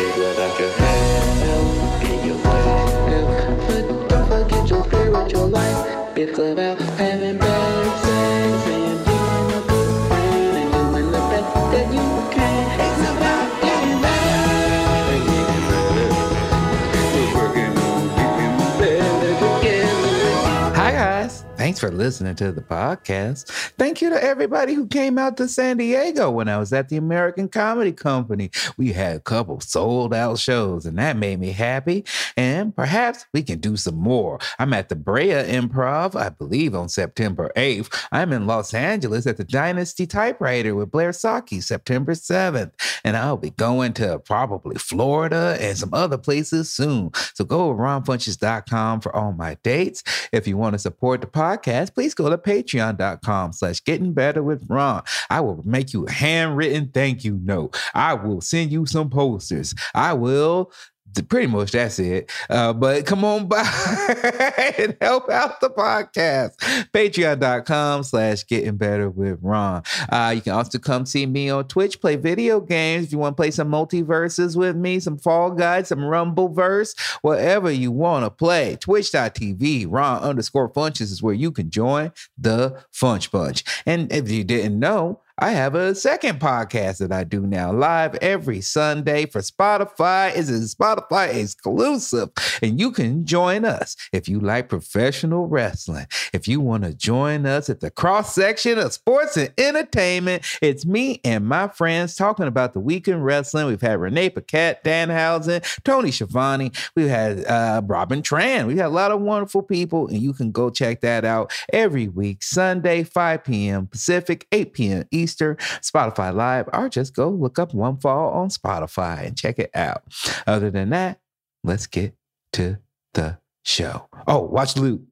Figure out your head in your way. But don't forget your spiritual life. It's about having better sex and being a good friend and doing the best that you can. It's about getting better and getting better. We're working on getting better together. Hi, guys. Thanks for listening to the podcast. Thank you to everybody who came out to San Diego when I was at the American Comedy Company. We had a couple sold out shows, and that made me happy. And perhaps we can do some more. I'm at the Brea Improv, I believe, on September 8th. I'm in Los Angeles at the Dynasty Typewriter with Blair Saki, September 7th. And I'll be going to probably Florida and some other places soon. So go to ronfunches.com for all my dates. If you want to support the podcast, please go to patreon.com/gettingbetterwithron. I will make you a handwritten thank you note. I will send you some posters. I will. Pretty much that's it. But come on by and help out the podcast. Patreon.com/gettingbetterwithron. You can also come see me on Twitch, play video games. If you want to play some multiverses with me, some Fall Guys, some Rumbleverse, whatever you want to play. Twitch.tv, Ron_Funches is where you can join the Funch Bunch. And if you didn't know, I have a second podcast that I do now live every Sunday for Spotify. It's a Spotify exclusive, and you can join us if you like professional wrestling. If you want to join us at the cross section of sports and entertainment, it's me and my friends talking about the week in wrestling. We've had Renee Paquette, Danhausen, Tony Schiavone. We've had Robin Tran. We've had a lot of wonderful people, and you can go check that out every week, Sunday, 5 p.m. Pacific, 8 p.m. Eastern, Spotify Live, or just go look up One Fall on Spotify and check it out. Other than that, let's get to the show. Oh, watch Luke.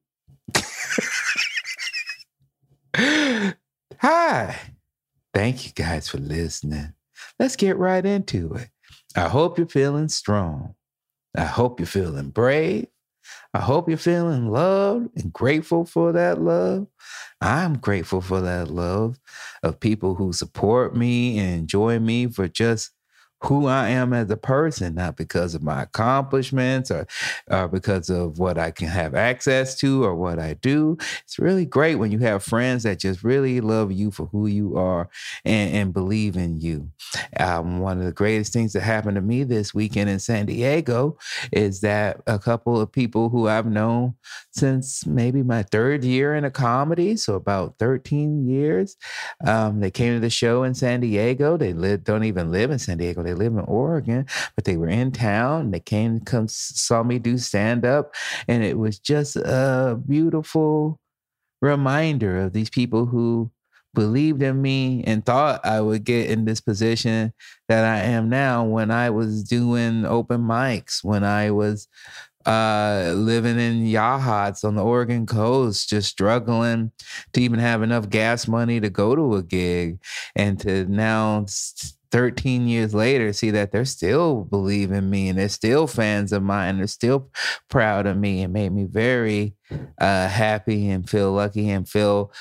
Hi. Thank you guys for listening. Let's get right into it. I hope you're feeling strong. I hope you're feeling brave. I hope you're feeling loved and grateful for that love. I'm grateful for that love of people who support me and enjoy me for just who I am as a person, not because of my accomplishments or because of what I can have access to or what I do. It's really great when you have friends that just really love you for who you are and believe in you. One of the greatest things that happened to me this weekend in San Diego is that a couple of people who I've known since maybe my third year in a comedy, so about 13 years, they came to the show in San Diego. They don't even live in San Diego. They live in Oregon, but they were in town. They came to come saw me do stand-up, and it was just a beautiful reminder of these people who believed in me and thought I would get in this position that I am now when I was doing open mics, when I was living in Yachats on the Oregon coast, just struggling to even have enough gas money to go to a gig, and to now 13 years later, see that they're still believing me and they're still fans of mine. They're still proud of me. It made me very happy and feel lucky and feel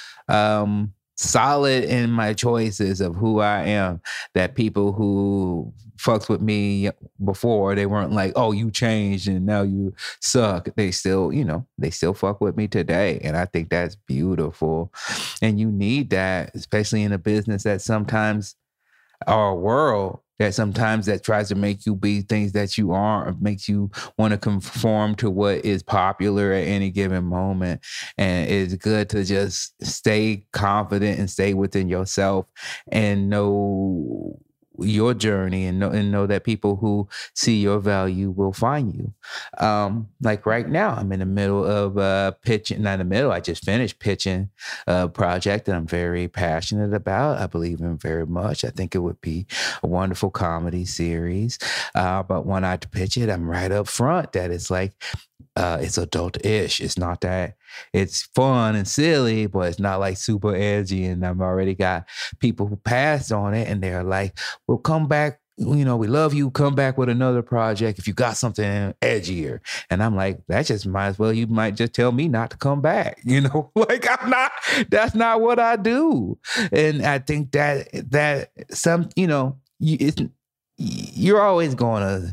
solid in my choices of who I am. That people who fucked with me before, they weren't like, oh, you changed and now you suck. They still, they still fuck with me today. And I think that's beautiful. And you need that, especially in a business that sometimes, or a world that sometimes that tries to make you be things that you aren't, or makes you want to conform to what is popular at any given moment. And it's good to just stay confident and stay within yourself and know your journey and know that people who see your value will find you. Like right now, I'm in the middle of pitching, not in the middle, I just finished pitching a project that I'm very passionate about. I believe in very much. I think it would be a wonderful comedy series. But when I pitch it, I'm right up front that it's like, it's adult-ish. It's not that it's fun and silly, but it's not like super edgy. And I've already got people who passed on it and they're like, well, come back. We love you. Come back with another project if you got something edgier. And I'm like, that just might as well, you might just tell me not to come back. Like that's not what I do. And I think that some, you're always going to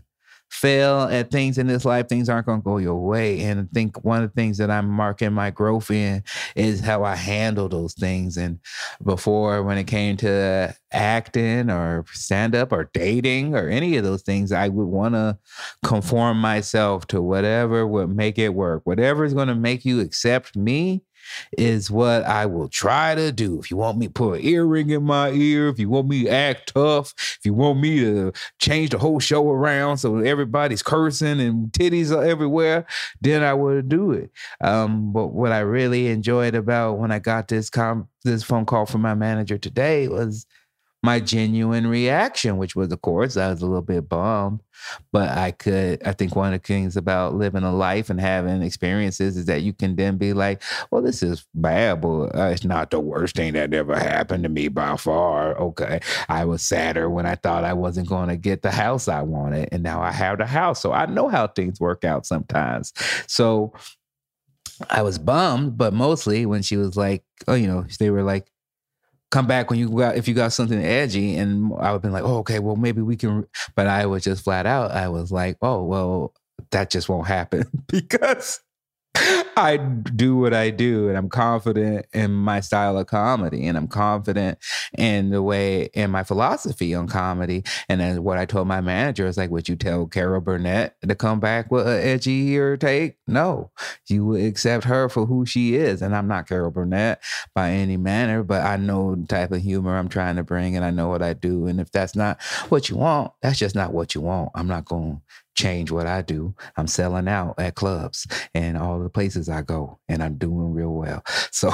fail at things in this life, things aren't going to go your way. And I think one of the things that I'm marking my growth in is how I handle those things. And before, when it came to acting or stand up or dating or any of those things, I would want to conform myself to whatever would make it work. Whatever is going to make you accept me is what I will try to do. If you want me to put an earring in my ear, if you want me to act tough, if you want me to change the whole show around so everybody's cursing and titties are everywhere, then I would do it. But what I really enjoyed about when I got this phone call from my manager today was my genuine reaction, which was, of course, I was a little bit bummed, but I think one of the things about living a life and having experiences is that you can then be like, well, this is bad, but it's not the worst thing that ever happened to me by far. Okay. I was sadder when I thought I wasn't going to get the house I wanted, and now I have the house. So I know how things work out sometimes. So I was bummed, but mostly when she was like, they were like, come back if you got something edgy. And I would have been like, oh, okay, well, maybe we can. But I was just flat out. I was like, oh, well, that just won't happen because I do what I do, and I'm confident in my style of comedy, and I'm confident in my philosophy on comedy. And then what I told my manager is like, would you tell Carol Burnett to come back with an edgier take? No, you would accept her for who she is. And I'm not Carol Burnett by any manner, but I know the type of humor I'm trying to bring, and I know what I do. And if that's not what you want, that's just not what you want. I'm not going to change what I do. I'm selling out at clubs and all the places I go, and I'm doing real well. So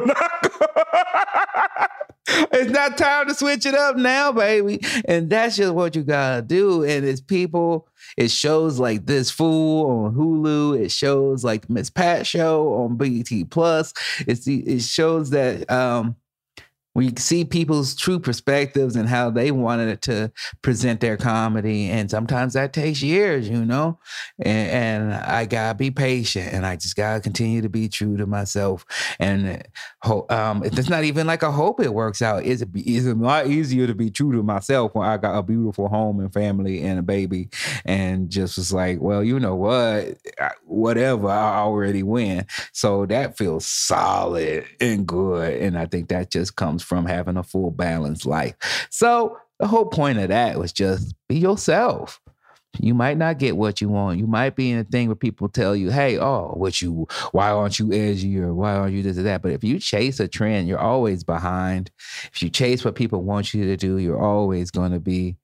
it's not time to switch it up now, baby. And that's just what you gotta do. And it's shows like This Fool on Hulu. It shows like Miss Pat Show on BET Plus. It shows that we see people's true perspectives and how they wanted to present their comedy. And sometimes that takes years, and I gotta be patient, and I just gotta continue to be true to myself. And it's not even like I hope it works out. It's a lot easier to be true to myself when I got a beautiful home and family and a baby, and just was like, well, you know what, whatever, I already win. So that feels solid and good. And I think that just comes from having a full balanced life. So the whole point of that was just be yourself. You might not get what you want. You might be in a thing where people tell you, hey, why aren't you edgy, or why aren't you this or that? But if you chase a trend, you're always behind. If you chase what people want you to do, you're always going to be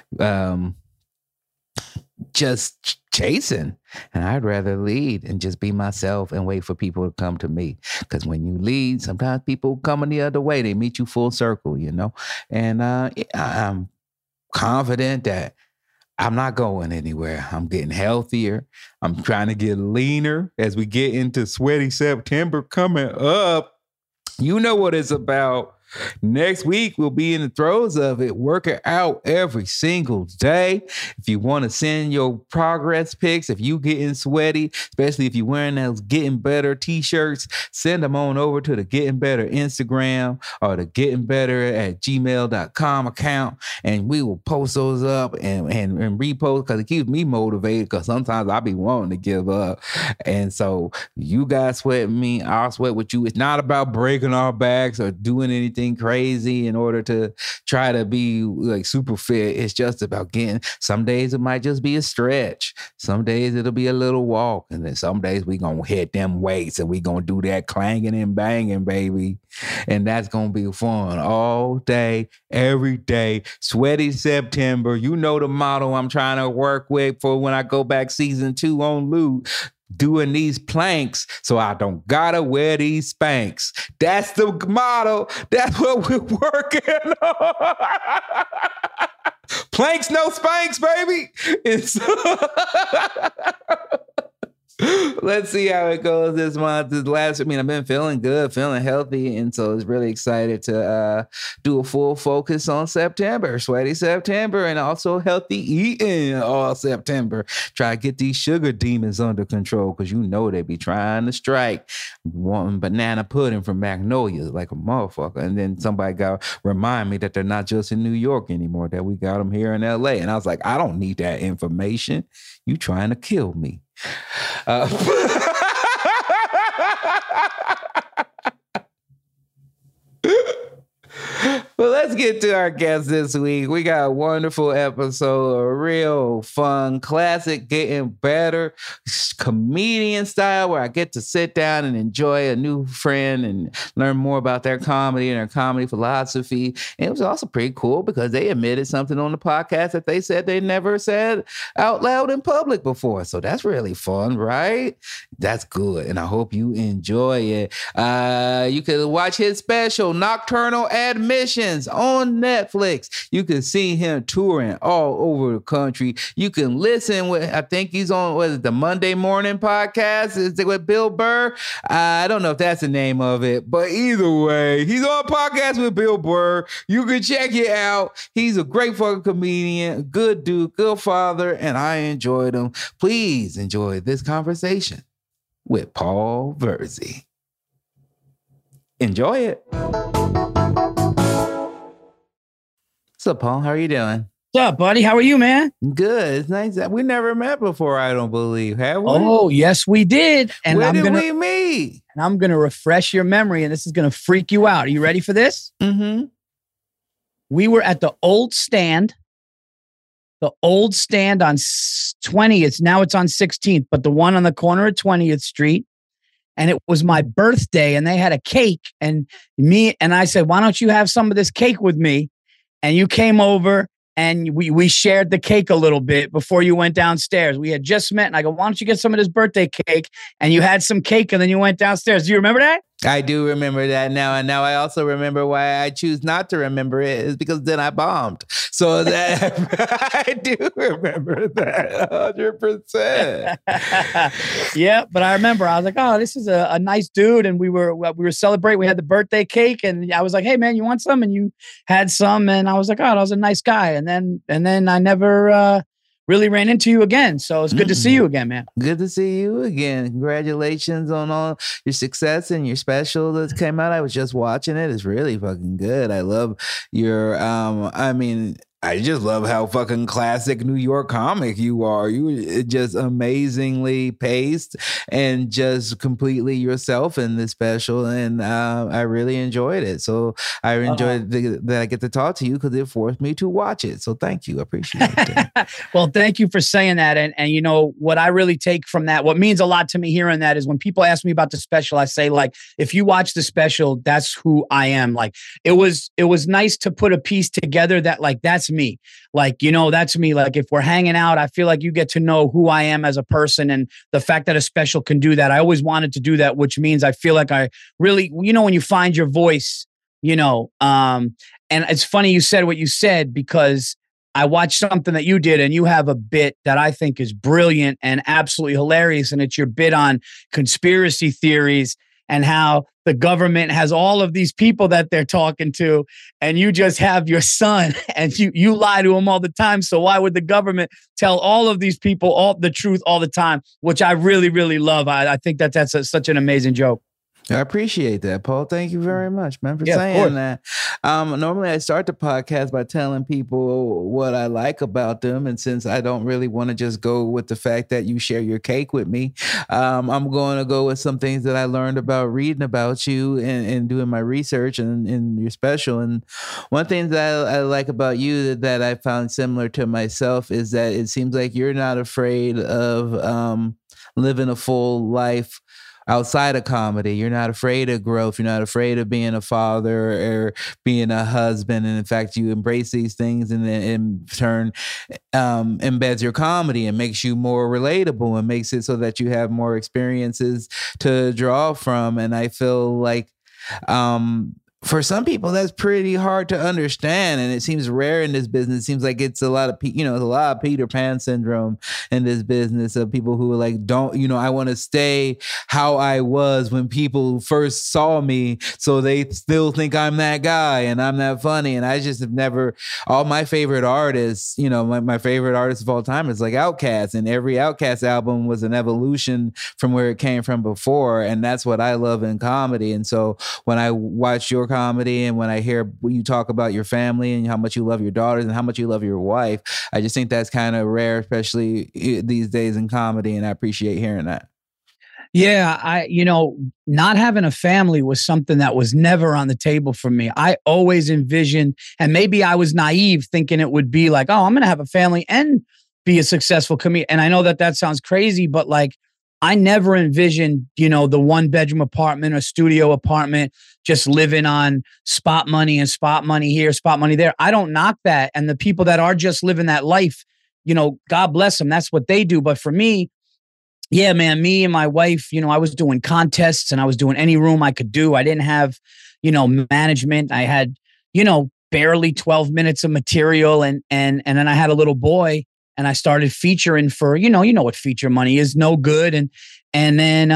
just chasing. And I'd rather lead and just be myself and wait for people to come to me. Because when you lead, sometimes people come in the other way. They meet you full circle, And I'm confident that I'm not going anywhere. I'm getting healthier. I'm trying to get leaner as we get into Sweaty September coming up. You know what it's about. Next week, we'll be in the throes of it, working out every single day. If you want to send your progress pics, if you getting sweaty, especially if you're wearing those Getting Better t-shirts, send them on over to the Getting Better Instagram or the gettingbetter@gmail.com account, and we will post those up and repost, because it keeps me motivated, because sometimes I be wanting to give up. And so you guys sweat with me, I'll sweat with you. It's not about breaking our backs or doing anything crazy in order to try to be like super fit. It's just about some days it might just be a stretch. Some days it'll be a little walk. And then some days we gonna hit them weights and we gonna do that clanging and banging, baby. And that's gonna be fun all day, every day. Sweaty September. You know the motto I'm trying to work with for when I go back season 2 on Loot. Doing these planks so I don't gotta wear these Spanx. That's the motto. That's what we're working on. Planks, no Spanx, baby. Let's see how it goes this month. I've been feeling good, feeling healthy, and so I was really excited to do a full focus on September, sweaty September, and also healthy eating all September. Try to get these sugar demons under control, because they be trying to strike. Wanting banana pudding from Magnolia like a motherfucker, and then somebody got remind me that they're not just in New York anymore, that we got them here in LA, and I was like, I don't need that information. You trying to kill me. Well, let's get to our guest this week. We got a wonderful episode, a real fun, classic, getting better, comedian style, where I get to sit down and enjoy a new friend and learn more about their comedy and their comedy philosophy. And it was also pretty cool because they admitted something on the podcast that they said they never said out loud in public before. So that's really fun, right? That's good. And I hope you enjoy it. You can watch his special, Nocturnal Admissions, on Netflix. You can see him touring all over the country. You can listen I think he's on, the Monday Morning Podcast? Is it with Bill Burr? I don't know if that's the name of it, but either way, he's on a podcast with Bill Burr. You can check it out. He's a great fucking comedian, good dude, good father, and I enjoyed him. Please enjoy this conversation with Paul Verzi. Enjoy it. What's up, Paul? How are you doing? What's up, buddy? How are you, man? Good. It's nice that we never met before, I don't believe. Have we? Oh, yes, we did. And Where did we meet? And I'm going to refresh your memory, and this is going to freak you out. Are you ready for this? Mm-hmm. We were at the old stand. The old stand on 20th. Now it's on 16th, but the one on the corner of 20th Street. And it was my birthday, and they had a cake. And I said, why don't you have some of this cake with me? And you came over and we shared the cake a little bit before you went downstairs. We had just met, and I go, why don't you get some of this birthday cake? And you had some cake, and then you went downstairs. Do you remember that? I do remember that now. And now I also remember why I choose not to remember it is because then I bombed. So that I do remember that 100%. Yeah, but I remember I was like, oh, this is a nice dude. And we were celebrating. We had the birthday cake, and I was like, hey, man, you want some? And you had some. And I was like, oh, that was a nice guy. And then I never really ran into you again. So it's good to see you again, man. Good to see you again. Congratulations on all your success and your special that came out. I was just watching it. It's really fucking good. I love your, I just love how fucking classic New York comic you are. You just amazingly paced and just completely yourself in this special. And I really enjoyed it. So I enjoyed that I get to talk to you because it forced me to watch it. So thank you. I appreciate it. Well, thank you for saying that. And you know, what I really take from that, what means a lot to me hearing that is when people ask me about the special, I say, like, if you watch the special, that's who I am. Like, it was nice to put a piece together that, like, that's me. Like, you know, that's me. Like, if we're hanging out, I feel like you get to know who I am as a person, and the fact that a special can do that. I always wanted to do that, which means I feel like I really, you know, when you find your voice, you know, and it's funny you said what you said, because I watched something that you did, and you have a bit that I think is brilliant and absolutely hilarious. And it's your bit on conspiracy theories and how the government has all of these people that they're talking to, and you just have your son, and you lie to him all the time. So why would the government tell all of these people all the truth all the time? Which I really, really love. I think that's such an amazing joke. I appreciate that, Paul. Thank you very much, man, for saying that. Normally, I start the podcast by telling people what I like about them. And since I don't really want to just go with the fact that you share your cake with me, I'm going to go with some things that I learned about reading about you and doing my research and your special. And one thing that I like about you that I found similar to myself is that it seems like you're not afraid of living a full life outside of comedy. You're not afraid of growth. You're not afraid of being a father or being a husband. And in fact, you embrace these things, and then in turn embeds your comedy and makes you more relatable and makes it so that you have more experiences to draw from. And I feel like for some people, that's pretty hard to understand, and it seems rare in this business. It seems like it's a lot of a lot of Peter Pan syndrome in this business of people who are like, don't, I want to stay how I was when people first saw me, so they still think I'm that guy and I'm that funny. And I just have never. All my favorite artists, my favorite artist of all time is like Outkast, and every Outkast album was an evolution from where it came from before, and that's what I love in comedy. And so when I watch your comedy and when I hear you talk about your family and how much you love your daughters and how much you love your wife, I just think that's kind of rare, especially these days in comedy. And I appreciate hearing that. Yeah, not having a family was something that was never on the table for me. I always envisioned, and maybe I was naive thinking it would be like, oh, I'm going to have a family and be a successful comedian. And I know that sounds crazy, but like, I never envisioned, the 1-bedroom apartment or studio apartment, just living on spot money and spot money here, spot money there. I don't knock that. And the people that are just living that life, God bless them. That's what they do. But for me, yeah, man, me and my wife, I was doing contests and I was doing any room I could do. I didn't have, management. I had, barely 12 minutes of material. And then I had a little boy. And I started featuring for, you know what feature money is, no good. And then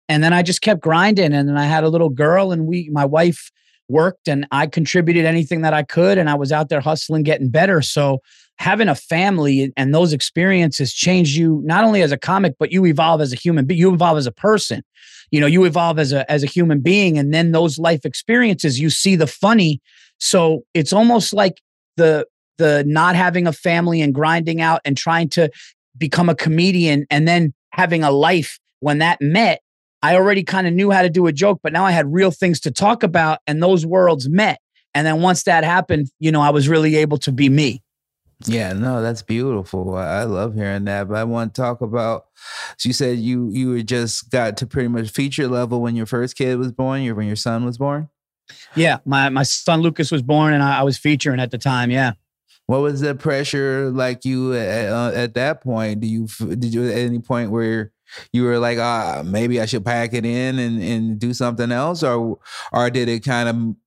I just kept grinding. And then I had a little girl, and my wife worked, and I contributed anything that I could. And I was out there hustling, getting better. So having a family and those experiences change you not only as a comic, but you evolve as a human being. You evolve as a person. You evolve as a human being. And then those life experiences, you see the funny. So it's almost like the not having a family and grinding out and trying to become a comedian and then having a life. When that met, I already kind of knew how to do a joke, but now I had real things to talk about, and those worlds met. And then once that happened, I was really able to be me. Yeah, no, that's beautiful. I love hearing that. But I want to talk about, so you said you were just got to pretty much feature level when your first kid was born, when your son was born? Yeah, my son Lucas was born, and I was featuring at the time, yeah. What was the pressure like you at that point? Did you at any point where you were like, maybe I should pack it in and do something else, or did it kind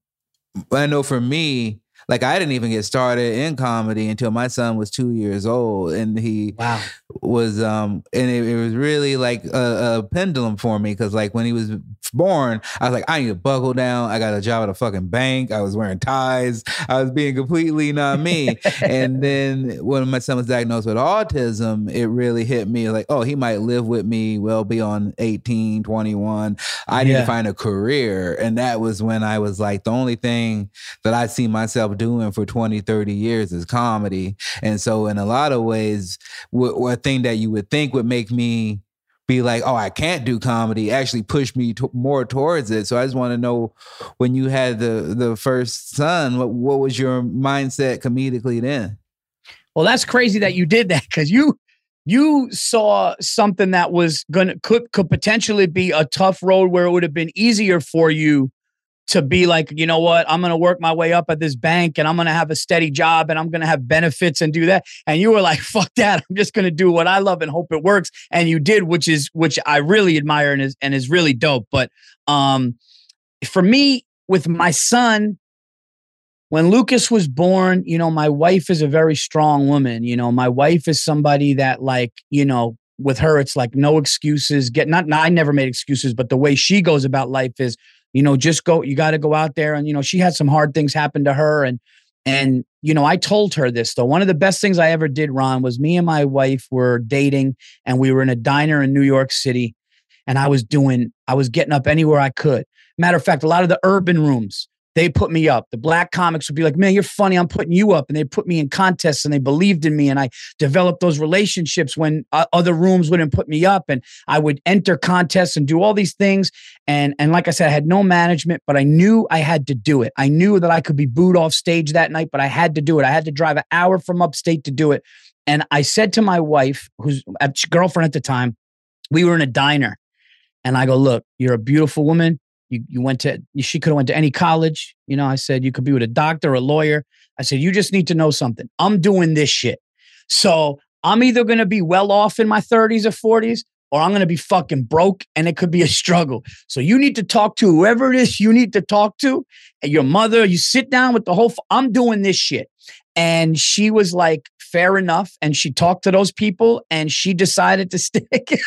of? I know for me, like I didn't even get started in comedy until my son was 2 years old, and he was and it was really like a pendulum for me, because like when he was born, I was like, I need to buckle down. I got a job at a fucking bank. I was wearing ties. I was being completely not me. And then when my son was diagnosed with autism, it really hit me like, oh, he might live with me well beyond 18, 21. I need to find a career. And that was when I was like, the only thing that I see myself doing for 20, 30 years is comedy. And so in a lot of ways, a thing that you would think would make me be like, oh, I can't do comedy, actually push me more towards it. So I just want to know, when you had the first son, what was your mindset comedically then? Well, that's crazy that you did that, because you saw something that was could potentially be a tough road, where it would have been easier for you to be like, you know what, I'm going to work my way up at this bank, and I'm going to have a steady job, and I'm going to have benefits and do that. And you were like, fuck that. I'm just going to do what I love and hope it works. And you did, which I really admire and is really dope. But for me, with my son, when Lucas was born, my wife is a very strong woman. My wife is somebody that, like, with her, it's like no excuses. I never made excuses, but the way she goes about life is, just go, you got to go out there. And, she had some hard things happen to her. And, I told her this, though. One of the best things I ever did, Ron, was me and my wife were dating, and we were in a diner in New York City. And I was getting up anywhere I could. Matter of fact, a lot of the urban rooms, they put me up. The black comics would be like, man, you're funny, I'm putting you up. And they put me in contests, and they believed in me. And I developed those relationships when other rooms wouldn't put me up. And I would enter contests and do all these things. And like I said, I had no management, but I knew I had to do it. I knew that I could be booed off stage that night, but I had to do it. I had to drive an hour from upstate to do it. And I said to my wife, who's a girlfriend at the time, we were in a diner. And I go, look, you're a beautiful woman. She could have went to any college. I said, you could be with a doctor or a lawyer. I said, you just need to know something. I'm doing this shit. So I'm either going to be well off in my 30s or 40s, or I'm going to be fucking broke and it could be a struggle. So you need to talk to whoever it is you need to talk to, and your mother. You sit down with the whole, I'm doing this shit. And she was like, fair enough. And she talked to those people and she decided to stick.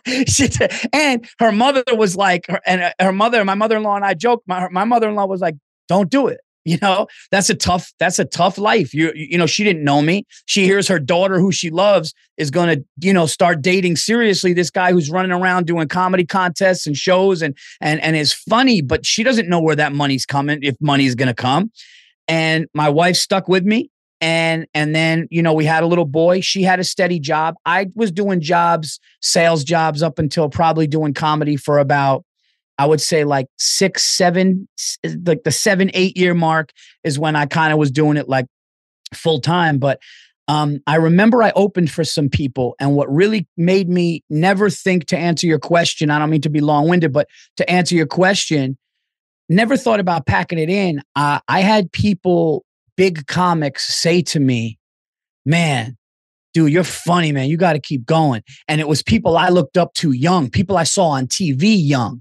And her mother was like, my mother-in-law and I joked, my mother-in-law was like, don't do it. You know, that's a tough life. You know, she didn't know me. She hears her daughter, who she loves, is going to, you know, start dating seriously this guy who's running around doing comedy contests and shows and is funny, but she doesn't know where that money's coming, if money's going to come. And my wife stuck with me. And then, you know, we had a little boy. She had a steady job. I was doing sales jobs up until probably doing comedy for about, I would say like 6, 7, like the 7, 8 year mark is when I kind of was doing it like full time. But I remember I opened for some people, and what really made me never think, to answer your question, I don't mean to be long winded, but to answer your question, never thought about packing it in. I had people, big comics, say to me, man, dude, you're funny, man. You got to keep going. And it was people I looked up to young, people I saw on TV young.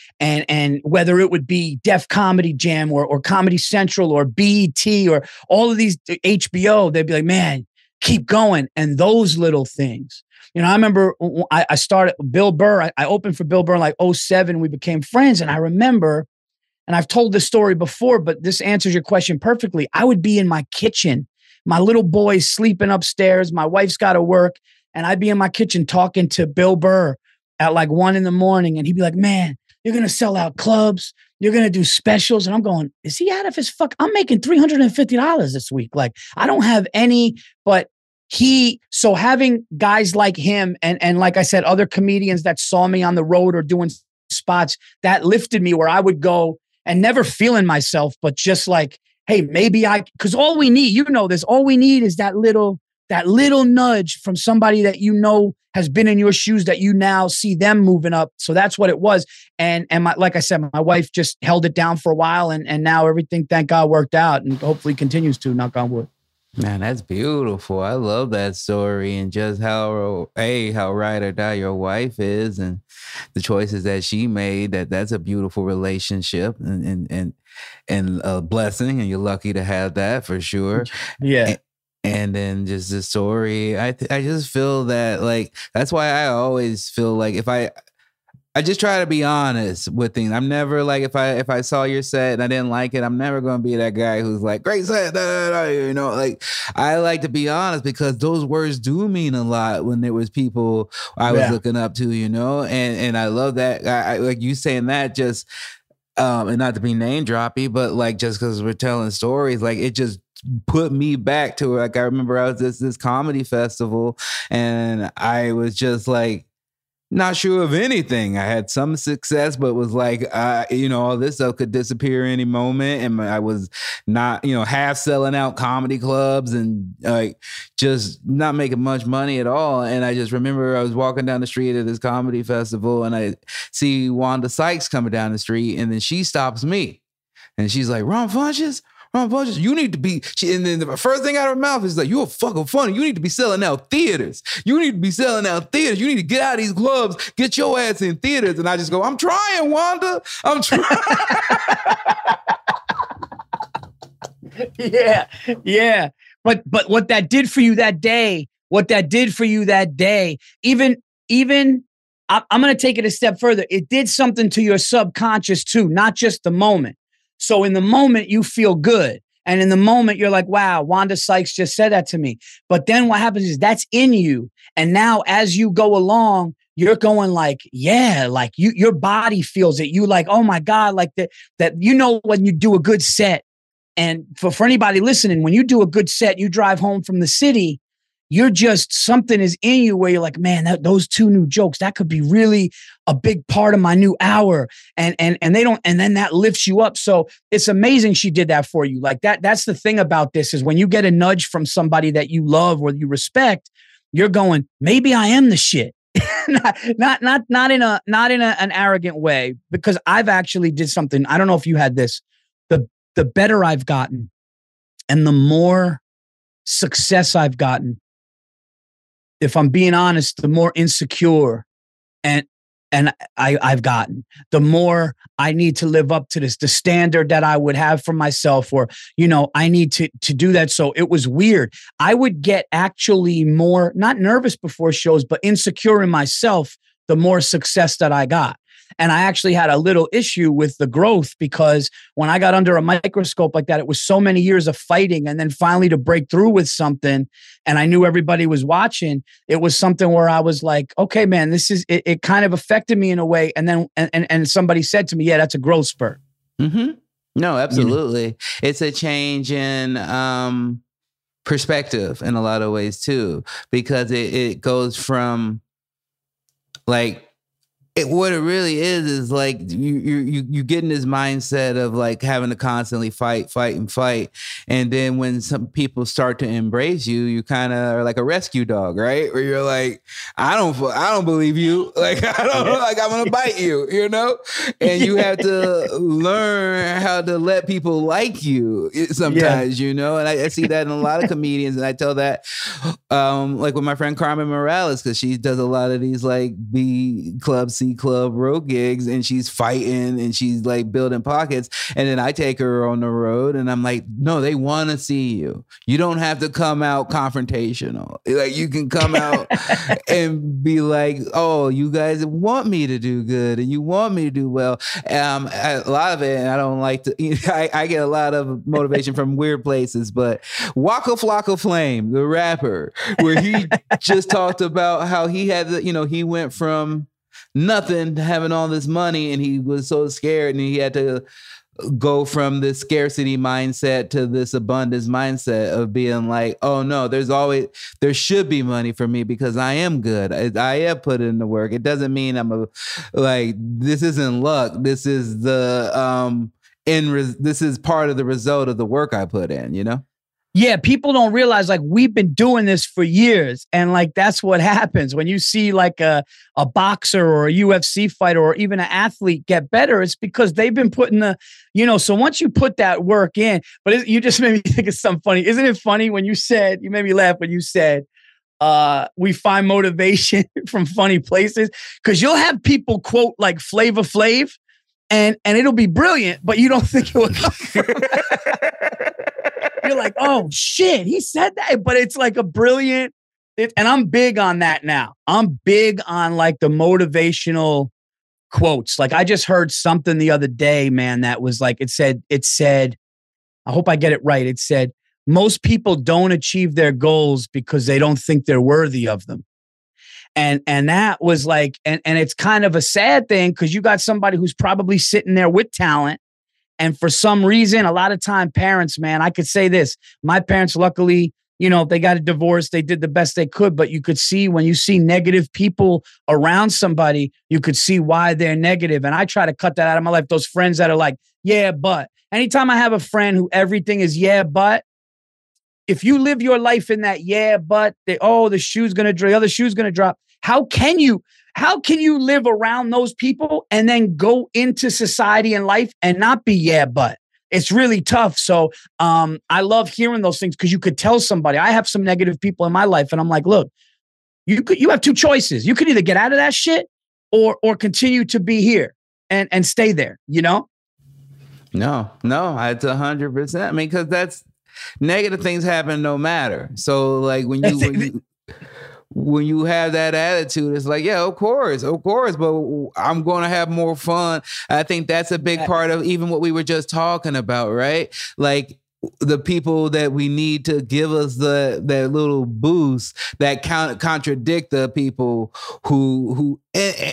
And whether it would be Def Comedy Jam or Comedy Central or BET or all of these, HBO, they'd be like, man, keep going. And those little things. You know, I remember I started Bill Burr. I opened for Bill Burr in like 2007. We became friends. And I remember, and I've told this story before, but this answers your question perfectly. I would be in my kitchen. My little boy's sleeping upstairs. My wife's got to work. And I'd be in my kitchen talking to Bill Burr at like 1 a.m. And he'd be like, man, you're going to sell out clubs. You're going to do specials. And I'm going, is he out of his fuck? I'm making $350 this week. Like, I don't have any, but so having guys like him and like I said, other comedians that saw me on the road or doing spots, that lifted me, where I would go and never feeling myself, but just like, hey, maybe because all we need, you know this, all we need is that little nudge from somebody that you know has been in your shoes, that you now see them moving up. So that's what it was. And like I said, my wife just held it down for a while, and now everything, thank God, worked out, and hopefully continues to, knock on wood. Man, that's beautiful. I love that story, and just how ride or die your wife is, and the choices that she made. That's a beautiful relationship and a blessing, and you're lucky to have that for sure. Yeah. And then just the story, I just feel that, like, that's why I always feel like if I just try to be honest with things. I'm never like, if I saw your set and I didn't like it, I'm never going to be that guy who's like, great set, you know, like, I like to be honest, because those words do mean a lot when there was people I was looking up to, you know, and I love that. I like you saying that, just, and not to be name droppy, but like, just because we're telling stories, like, it just put me back to, like, I remember I was this comedy festival, and I was just like, not sure of anything. I had some success, but was like, you know, all this stuff could disappear any moment. And I was not, you know, half selling out comedy clubs and like just not making much money at all. And I just remember I was walking down the street at this comedy festival, and I see Wanda Sykes coming down the street, and then she stops me, and she's like, Ron Funches, you need to be, and then the first thing out of her mouth is like, you're fucking funny. You need to be selling out theaters. You need to be selling out theaters. You need to get out of these clubs, get your ass in theaters. And I just go, I'm trying, Wanda. I'm trying. Yeah. But what that did for you that day, even I'm going to take it a step further. It did something to your subconscious too, not just the moment. So in the moment, you feel good. And in the moment, you're like, wow, Wanda Sykes just said that to me. But then what happens is that's in you. And now as you go along, you're going like, yeah, like your body feels it. You like, oh my God, like that, you know, when you do a good set. And for anybody listening, when you do a good set, you drive home from the city, you're just, something is in you where you're like, man, those 2 new jokes, that could be really a big part of my new hour. And they don't, and then that lifts you up. So it's amazing she did that for you. Like that's the thing about this, is when you get a nudge from somebody that you love or you respect, you're going, maybe I am the shit. not in an arrogant way, because I've actually did something. I don't know if you had this, the better I've gotten and the more success I've gotten, if I'm being honest, the more insecure and I've gotten, the more I need to live up to this, the standard that I would have for myself, or, I need to do that. So it was weird. I would get actually more, not nervous before shows, but insecure in myself, the more success that I got. And I actually had a little issue with the growth, because when I got under a microscope like that, it was so many years of fighting. And then finally to break through with something, and I knew everybody was watching, it was something where I was like, okay, man, it kind of affected me in a way. And then, and somebody said to me, yeah, that's a growth spurt. Mm-hmm. No, absolutely. It's a change in, perspective in a lot of ways too, because it goes from like, what it really is like you get in this mindset of like having to constantly fight. And then when some people start to embrace you, you kind of are like a rescue dog, right? Where you're like, I don't believe you. Like, I don't like, I'm going to bite you, and you have to learn how to let people like you sometimes, and I see that in a lot of comedians. And I tell that, like with my friend Carmen Morales, cause she does a lot of these like B club, C club road gigs, and she's fighting and she's like building pockets. And then I take her on the road and I'm like, no, they want to see you. You don't have to come out confrontational. Like, you can come out and be like, oh, you guys want me to do good and you want me to do well. A lot of it, and I don't like to, I get a lot of motivation from weird places, but Waka Flocka Flame, the rapper, where he just talked about how he had he went from nothing to having all this money, and he was so scared, and he had to go from this scarcity mindset to this abundance mindset of being like, oh no, there should be money for me because I am good. I have put in the work. It doesn't mean this isn't luck. This is this is part of the result of the work I put in, Yeah, people don't realize, like, we've been doing this for years. And like, that's what happens when you see like a boxer or a UFC fighter or even an athlete get better. It's because they've been putting so once you put that work in, but you just made me think of something funny. Isn't it funny when you made me laugh when you said, we find motivation from funny places? Because you'll have people quote like Flavor Flav and it'll be brilliant, but you don't think it will come from You're like, oh shit, he said that, but it's like a brilliant. And I'm big on that now. I'm big on like the motivational quotes. Like, I just heard something the other day, man, that was like, it said, I hope I get it right. It said, most people don't achieve their goals because they don't think they're worthy of them. And that was like, and it's kind of a sad thing, because you got somebody who's probably sitting there with talent. And for some reason, a lot of time parents, man, I could say this, my parents, luckily, they got a divorce. They did the best they could, but you could see when you see negative people around somebody, you could see why they're negative. And I try to cut that out of my life. Those friends that are like, yeah, but anytime I have a friend who everything is, yeah, but if you live your life in that, yeah, but the shoe's going to drop, the other shoe's going to drop. How can you live around those people and then go into society and life and not be, yeah, but? It's really tough. So I love hearing those things, because you could tell somebody, I have some negative people in my life, and I'm like, look, you have two choices. You could either get out of that shit or continue to be here and stay there, No, it's 100%. I mean, because that's negative things happen no matter. So like when you have that attitude, it's like, yeah, of course, but I'm going to have more fun. I think that's a big part of even what we were just talking about, right? Like, the people that we need to give us that little boost that contradict the people who and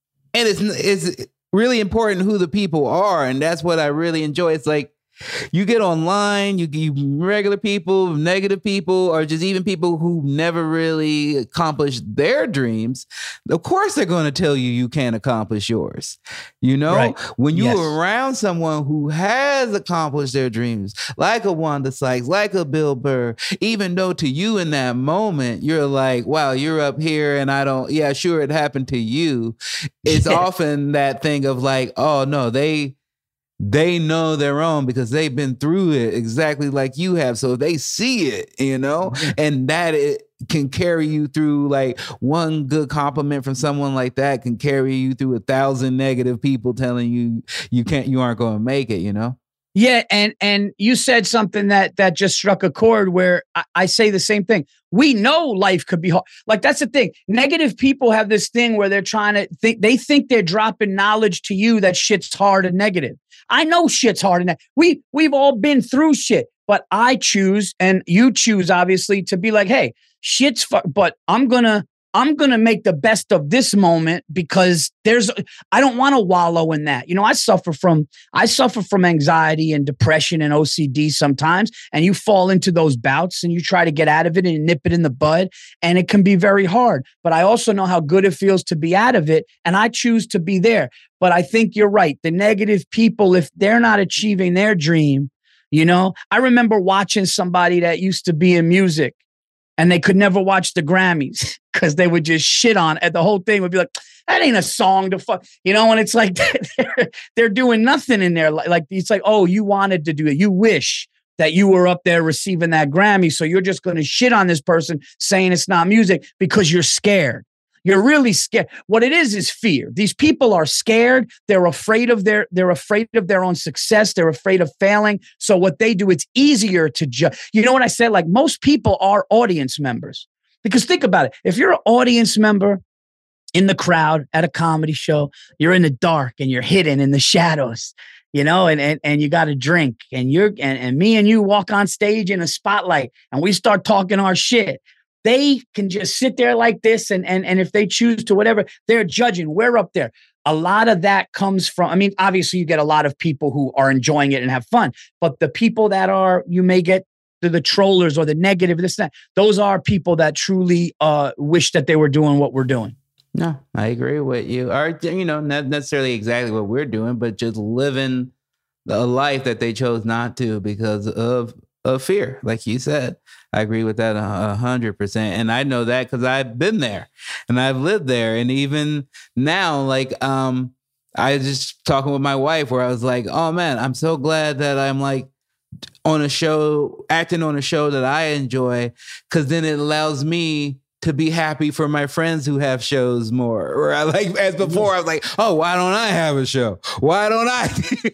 it's really important who the people are. And that's what I really enjoy. It's like, you get online, you regular people, negative people, or just even people who never really accomplished their dreams. Of course, they're going to tell you can't accomplish yours. Right. When you're around someone who has accomplished their dreams, like a Wanda Sykes, like a Bill Burr, even though to you in that moment, you're like, wow, you're up here and I don't, yeah, sure, it happened to you. It's often that thing of like, oh no, they they know their own because they've been through it exactly like you have. So they see it, and that it can carry you through. Like one good compliment from someone like that can carry you through 1,000 negative people telling you you aren't going to make it, Yeah, and you said something that just struck a chord where I say the same thing. We know life could be hard. Like that's the thing. Negative people have this thing where they're trying to they think they're dropping knowledge to you that shit's hard and negative. I know shit's hard and we've all been through shit, but I choose and you choose obviously to be like, hey, but I'm gonna make the best of this moment because I don't want to wallow in that. I suffer from anxiety and depression and OCD sometimes, and you fall into those bouts and you try to get out of it and nip it in the bud, and it can be very hard. But I also know how good it feels to be out of it, and I choose to be there. But I think you're right. The negative people, if they're not achieving their dream, I remember watching somebody that used to be in music and they could never watch the Grammys because they would just shit on it. The whole thing would be like, that ain't a song to fuck, and it's like they're doing nothing in there. Like it's like, oh, you wanted to do it. You wish that you were up there receiving that Grammy. So you're just going to shit on this person saying it's not music because you're scared. You're really scared. What it is fear. These people are scared. They're afraid of their own success. They're afraid of failing. So what they do, it's easier to judge. You know what I said? Like most people are audience members. Because think about it. If you're an audience member in the crowd at a comedy show, you're in the dark and you're hidden in the shadows, and you got a drink and me and you walk on stage in a spotlight and we start talking our shit. They can just sit there like this and if they choose to whatever, they're judging. We're up there. A lot of that comes from, obviously you get a lot of people who are enjoying it and have fun, but the people that you may get the trollers or the negative, this, that, those are people that truly wish that they were doing what we're doing. No, I agree with you. Or, not necessarily exactly what we're doing, but just living a life that they chose not to because of fear, like you said. I agree with that 100%. And I know that because I've been there and I've lived there. And even now, like, I was just talking with my wife where I was like, oh man, I'm so glad that I'm like acting on a show that I enjoy, because then it allows me to be happy for my friends who have shows more. Or as before, I was like, oh, why don't I have a show? Why don't I?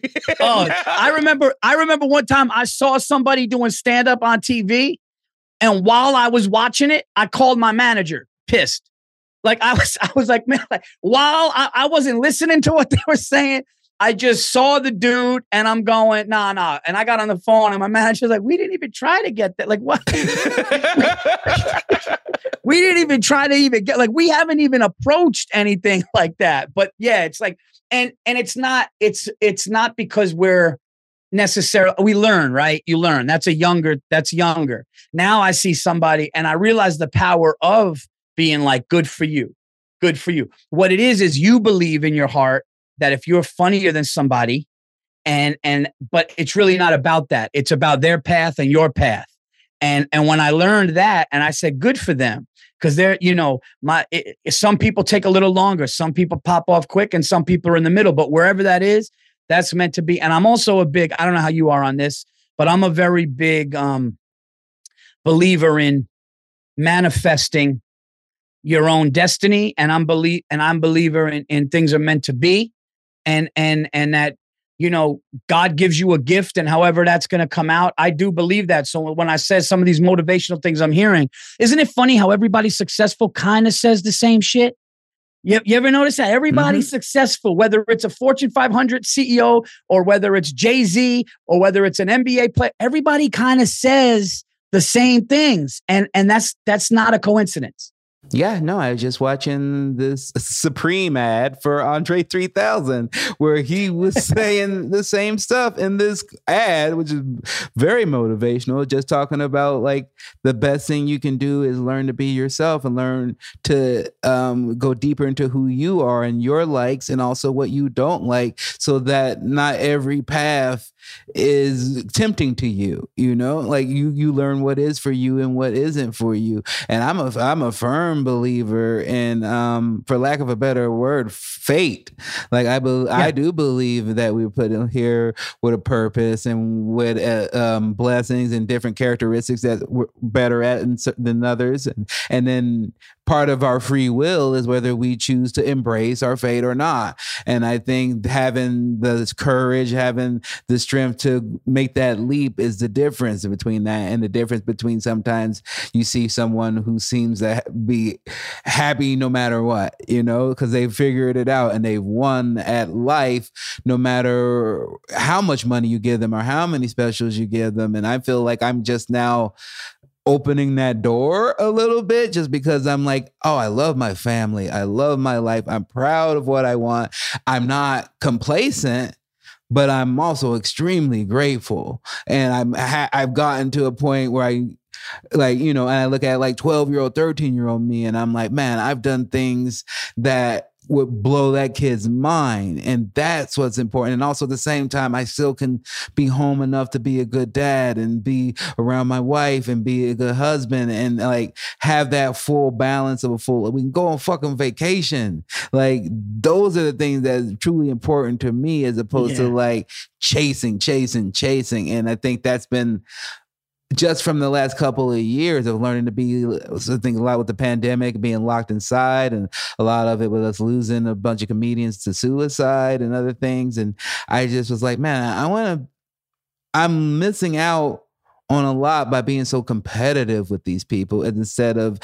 I remember one time I saw somebody doing stand-up on TV, and while I was watching it, I called my manager, pissed. Like I was like, man, like while I wasn't listening to what they were saying, I just saw the dude and I'm going, nah. And I got on the phone and my manager's like, we didn't even try to get that. Like, what? We didn't even try to even get, like, we haven't even approached anything like that. But yeah, it's like, and it's not because we're necessarily, we learn, right? You learn. That's younger. Now I see somebody and I realize the power of being like, good for you. Good for you. What it is you believe in your heart that if you're funnier than somebody but it's really not about that. It's about their path and your path. And when I learned that and I said, good for them, because they're, some people take a little longer. Some people pop off quick and some people are in the middle, but wherever that is, that's meant to be. And I'm also I don't know how you are on this, but I'm a very big believer in manifesting your own destiny. And I'm believer in things are meant to be. And that, God gives you a gift and however that's going to come out. I do believe that. So when I say some of these motivational things I'm hearing, isn't it funny how everybody successful kind of says the same shit? You ever notice that? Everybody's successful, whether it's a Fortune 500 CEO or whether it's Jay-Z or whether it's an NBA player, everybody kind of says the same things. And that's not a coincidence. Yeah, no, I was just watching this Supreme ad for Andre 3000 where he was saying the same stuff in this ad, which is very motivational, just talking about like the best thing you can do is learn to be yourself and learn to go deeper into who you are and your likes and also what you don't like, so that not every path is tempting to you, you know, like you learn what is for you and what isn't for you. And I'm a firm believer in, for lack of a better word, fate. Like I do believe that we were put in here with a purpose and with blessings and different characteristics that we're better at than others, and then part of our free will is whether we choose to embrace our fate or not. And I think having the courage, having the strength to make that leap is the difference between that and the difference between sometimes you see someone who seems to be happy no matter what, you know, because they've figured it out and they've won at life no matter how much money you give them or how many specials you give them. And I feel like I'm just now opening that door a little bit just because I'm like, oh, I love my family. I love my life. I'm proud of what I want. I'm not complacent, but I'm also extremely grateful. And I've gotten to a point where I, like, you know, and I look at like 12-year-old, 13-year-old me, and I'm like, man, I've done things that would blow that kid's mind. And that's what's important. And also at the same time, I still can be home enough to be a good dad and be around my wife and be a good husband and like have that full balance of we can go on fucking vacation. Like those are the things that's truly important to me as opposed to like chasing. And I think that's been just from the last couple of years of learning to be, I think a lot with the pandemic, being locked inside, and a lot of it with us losing a bunch of comedians to suicide and other things. And I just was like, man, I'm missing out on a lot by being so competitive with these people instead of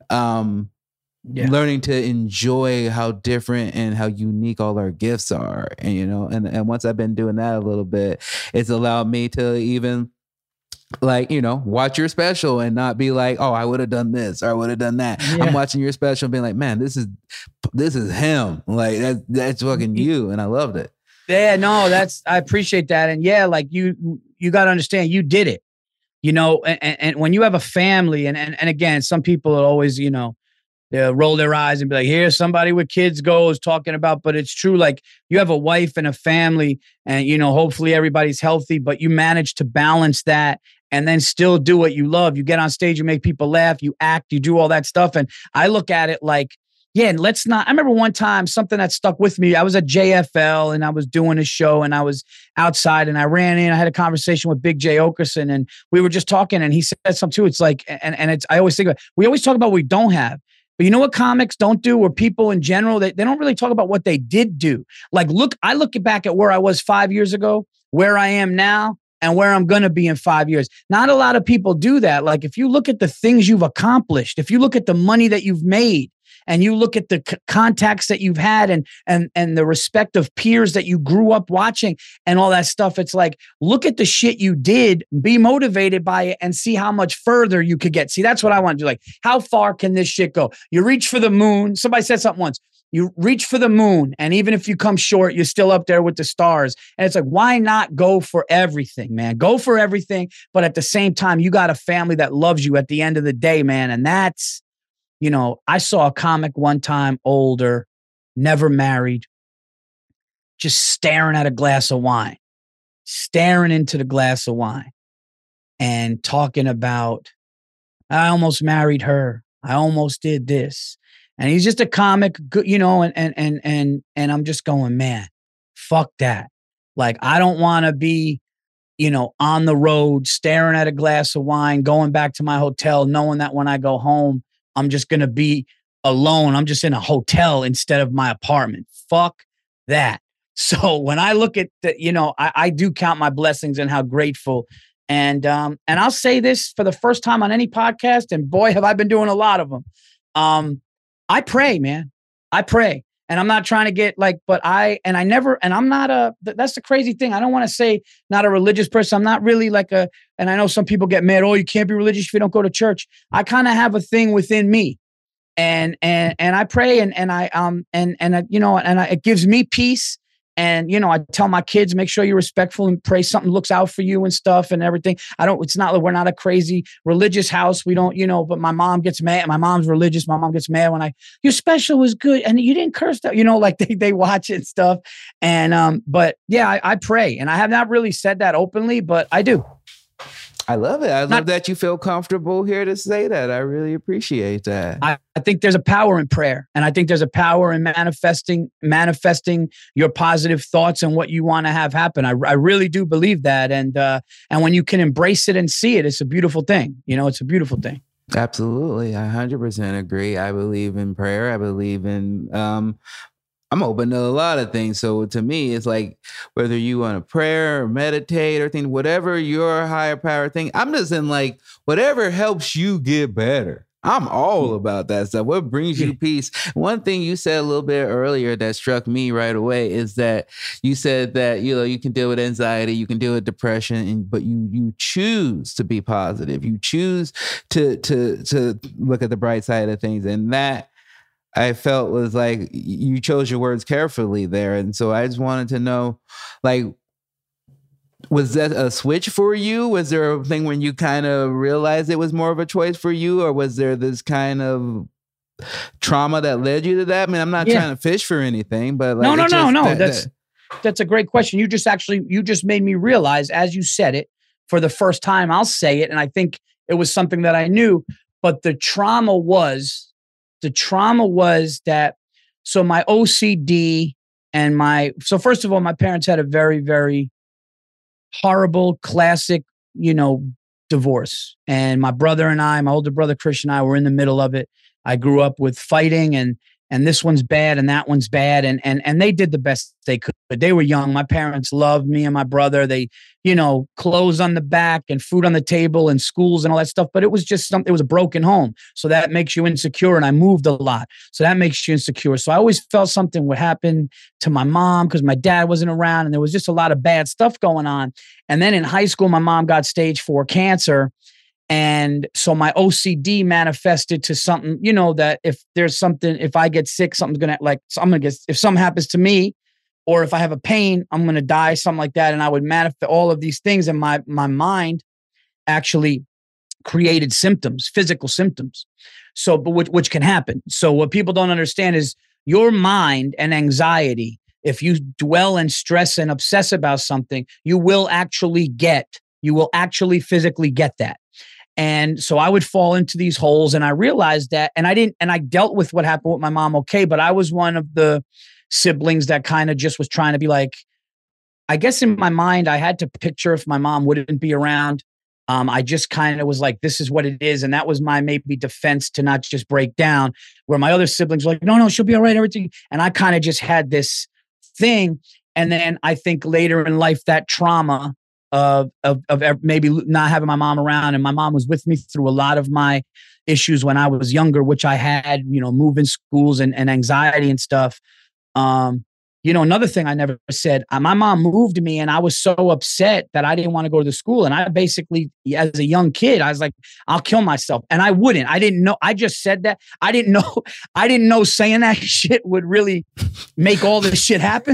learning to enjoy how different and how unique all our gifts are. And, you know, and once I've been doing that a little bit, it's allowed me to even like, you know, watch your special and not be like, oh, I would have done this or I would have done that. Yeah. I'm watching your special and being like, man, this is him. Like that's fucking you. And I loved it. Yeah, no, I appreciate that. And yeah, like you got to understand you did it, you know, and when you have a family and again, some people are always, you know, they'll roll their eyes and be like, here's somebody with kids goes talking about, but it's true. Like you have a wife and a family and, you know, hopefully everybody's healthy, but you manage to balance that and then still do what you love. You get on stage, you make people laugh, you act, you do all that stuff. And I look at it like, yeah, and I remember one time something that stuck with me. I was at JFL and I was doing a show and I was outside and I ran in, I had a conversation with Big Jay Oakerson and we were just talking and he said something too. It's like, I always think we always talk about what we don't have. But you know what comics don't do, or people in general, they don't really talk about what they did do. Like, I look back at where I was 5 years ago, where I am now, and where I'm going to be in 5 years. Not a lot of people do that. Like, if you look at the things you've accomplished, if you look at the money that you've made, and you look at the contacts that you've had and the respective peers that you grew up watching and all that stuff, it's like, look at the shit you did, be motivated by it and see how much further you could get. See, that's what I want to do. Like, how far can this shit go? You reach for the moon. Somebody said something once. You reach for the moon, and even if you come short, you're still up there with the stars. And it's like, why not go for everything, man? Go for everything. But at the same time, you got a family that loves you at the end of the day, man. And that's, you know, I saw a comic one time, older, never married, just staring at a glass of wine, staring into the glass of wine and talking about, I almost married her. I almost did this. And he's just a comic, you know, and I'm just going, man, fuck that. Like, I don't want to be, you know, on the road, staring at a glass of wine, going back to my hotel, knowing that when I go home, I'm just going to be alone. I'm just in a hotel instead of my apartment. Fuck that. So when I look at the, you know, I do count my blessings and how grateful. And I'll say this for the first time on any podcast, and boy, have I been doing a lot of them. I pray, man. I pray. And I'm not trying to get like, I'm not that's the crazy thing. I don't want to say not a religious person. I'm not really like and I know some people get mad. Oh, you can't be religious if you don't go to church. I kind of have a thing within me and I pray and it gives me peace. And, I tell my kids, make sure you're respectful and pray something looks out for you and stuff and everything. It's not like we're not a crazy religious house. We don't, but my mom gets mad. My mom's religious. My mom gets mad when your special was good and you didn't curse that, like they watch it and stuff. And, but yeah, I pray, and I have not really said that openly, but I do. I love it. I love that you feel comfortable here to say that. I really appreciate that. I think there's a power in prayer, and I think there's a power in manifesting your positive thoughts and what you want to have happen. I really do believe that. And when you can embrace it and see it, it's a beautiful thing. It's a beautiful thing. Absolutely. I 100% agree. I believe in prayer. I believe in, I'm open to a lot of things. So to me, it's like whether you want to pray or meditate or think, whatever your higher power thing, I'm just in like whatever helps you get better. I'm all about that stuff. What brings you peace? One thing you said a little bit earlier that struck me right away is that you said that, you can deal with anxiety, you can deal with depression, but you choose to be positive. You choose to look at the bright side of things. And that I felt was like you chose your words carefully there. And so I just wanted to know, like, was that a switch for you? Was there a thing when you kind of realized it was more of a choice for you? Or was there this kind of trauma that led you to that? I mean, I'm not trying to fish for anything, but like, no. That's a great question. You just made me realize as you said it for the first time, I'll say it. And I think it was something that I knew, but the trauma was that, so my OCD and so first of all, my parents had a very, very horrible, classic, divorce. And my brother and my older brother, Christian, and I were in the middle of it. I grew up with fighting and this one's bad and that one's bad. And they did the best they could. They were young. My parents loved me and my brother. They, clothes on the back and food on the table and schools and all that stuff. But it was just it was a broken home. So that makes you insecure. And I moved a lot. So that makes you insecure. So I always felt something would happen to my mom because my dad wasn't around and there was just a lot of bad stuff going on. And then in high school, my mom got stage 4 cancer. And so my OCD manifested to something, that if I get sick, if something happens to me, or if I have a pain, I'm going to die, something like that. And I would manifest all of these things. And my mind actually created symptoms, physical symptoms. So, but which can happen. So what people don't understand is your mind and anxiety, if you dwell and stress and obsess about something, you will actually physically get that. And so I would fall into these holes, and I realized that, and I dealt with what happened with my mom. Okay. But I was one of the siblings that kind of just was trying to be like, I guess in my mind, I had to picture if my mom wouldn't be around. I just kind of was like, this is what it is. And that was my maybe defense to not just break down, where my other siblings were like, no, she'll be all right, everything. And I kind of just had this thing. And then I think later in life, that trauma of maybe not having my mom around, and my mom was with me through a lot of my issues when I was younger, which I had, moving schools and anxiety and stuff. Another thing I never said, my mom moved me and I was so upset that I didn't want to go to the school. And I basically, as a young kid, I was like, I'll kill myself. And I wouldn't. I didn't know. I just said that. I didn't know saying that shit would really make all this shit happen.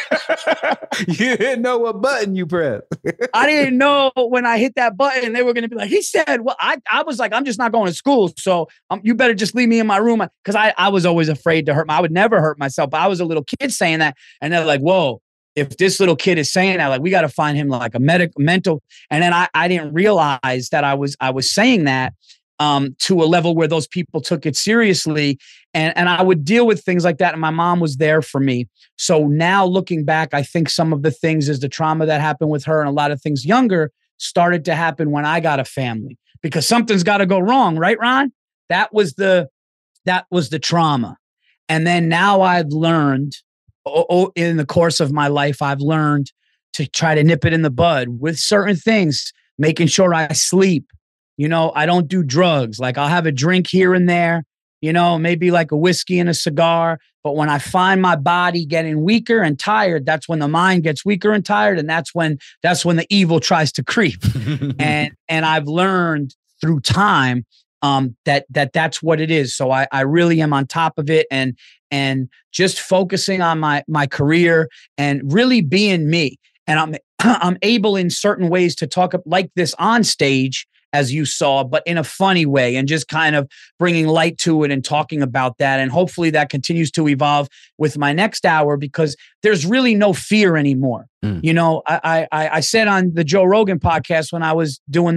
You didn't know what button you pressed. I didn't know when I hit that button, they were going to be like, he said, well, I was like, I'm just not going to school. So you better just leave me in my room. Cause I was always afraid to I would never hurt myself, but I was a little kid saying that. And they're like, whoa, if this little kid is saying that, like, we got to find him like a mental. And then I didn't realize that I was saying that to a level where those people took it seriously. And I would deal with things like that. And my mom was there for me. So now looking back, I think some of the things is the trauma that happened with her, and a lot of things younger started to happen when I got a family, because something's got to go wrong. Right, Ron? That was the trauma. And then now I've learned, in the course of my life, I've learned to try to nip it in the bud with certain things, making sure I sleep. I don't do drugs. Like, I'll have a drink here and there, maybe like a whiskey and a cigar. But when I find my body getting weaker and tired, that's when the mind gets weaker and tired. And that's when the evil tries to creep. and I've learned through time, that's what it is. So I really am on top of it and just focusing on my career and really being me. And I'm able in certain ways to talk like this on stage, as you saw, but in a funny way, and just kind of bringing light to it and talking about that. And hopefully that continues to evolve with my next hour, because there's really no fear anymore. You know, I said on the Joe Rogan podcast when I was doing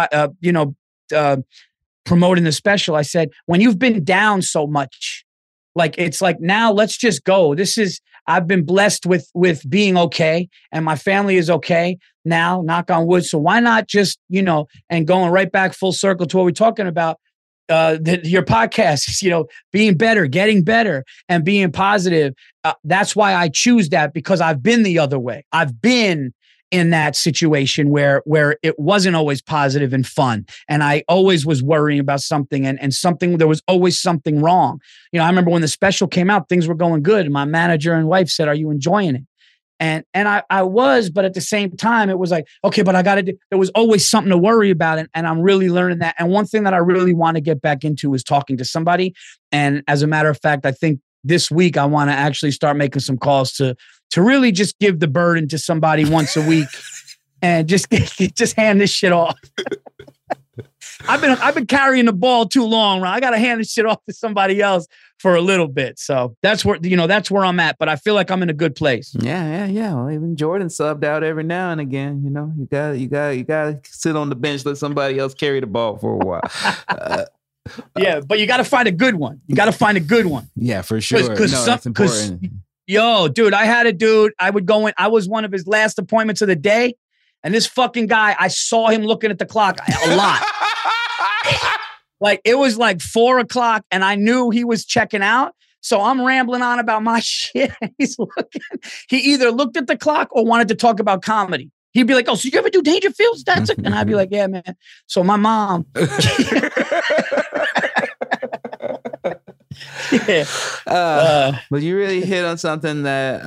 promoting the special, I said, when you've been down so much, like, it's like, now let's just go. I've been blessed with being okay, and my family is okay now, knock on wood. So why not just, and going right back full circle to what we're talking about, your podcast is, being better, getting better, and being positive. That's why I choose that, because I've been the other way. I've been in that situation where it wasn't always positive and fun. And I always was worrying about something and something, there was always something wrong. I remember when the special came out, things were going good. And my manager and wife said, "Are you enjoying it?" And I was, but at the same time, it was like, okay, but I got to do, there was always something to worry about. And I'm really learning that. And one thing that I really want to get back into is talking to somebody. And as a matter of fact, I think this week I want to actually start making some calls to really just give the burden to somebody once a week and just hand this shit off. I've been carrying the ball too long, right? I got to hand this shit off to somebody else for a little bit. So that's where I'm at, but I feel like I'm in a good place. Yeah. Well, even Jordan subbed out every now and again. You got to sit on the bench, let somebody else carry the ball for a while. Yeah, but you got to find a good one. Yeah, for sure. That's important. Yo, dude, I had a dude. I was one of his last appointments of the day, and this fucking guy, I saw him looking at the clock a lot. Like, it was like 4:00, and I knew he was checking out. So I'm rambling on about my shit, and he's looking. He either looked at the clock or wanted to talk about comedy. He'd be like, "Oh, so you ever do Dangerfields?" And I'd be like, "Yeah, man." So my mom. But you really hit on something that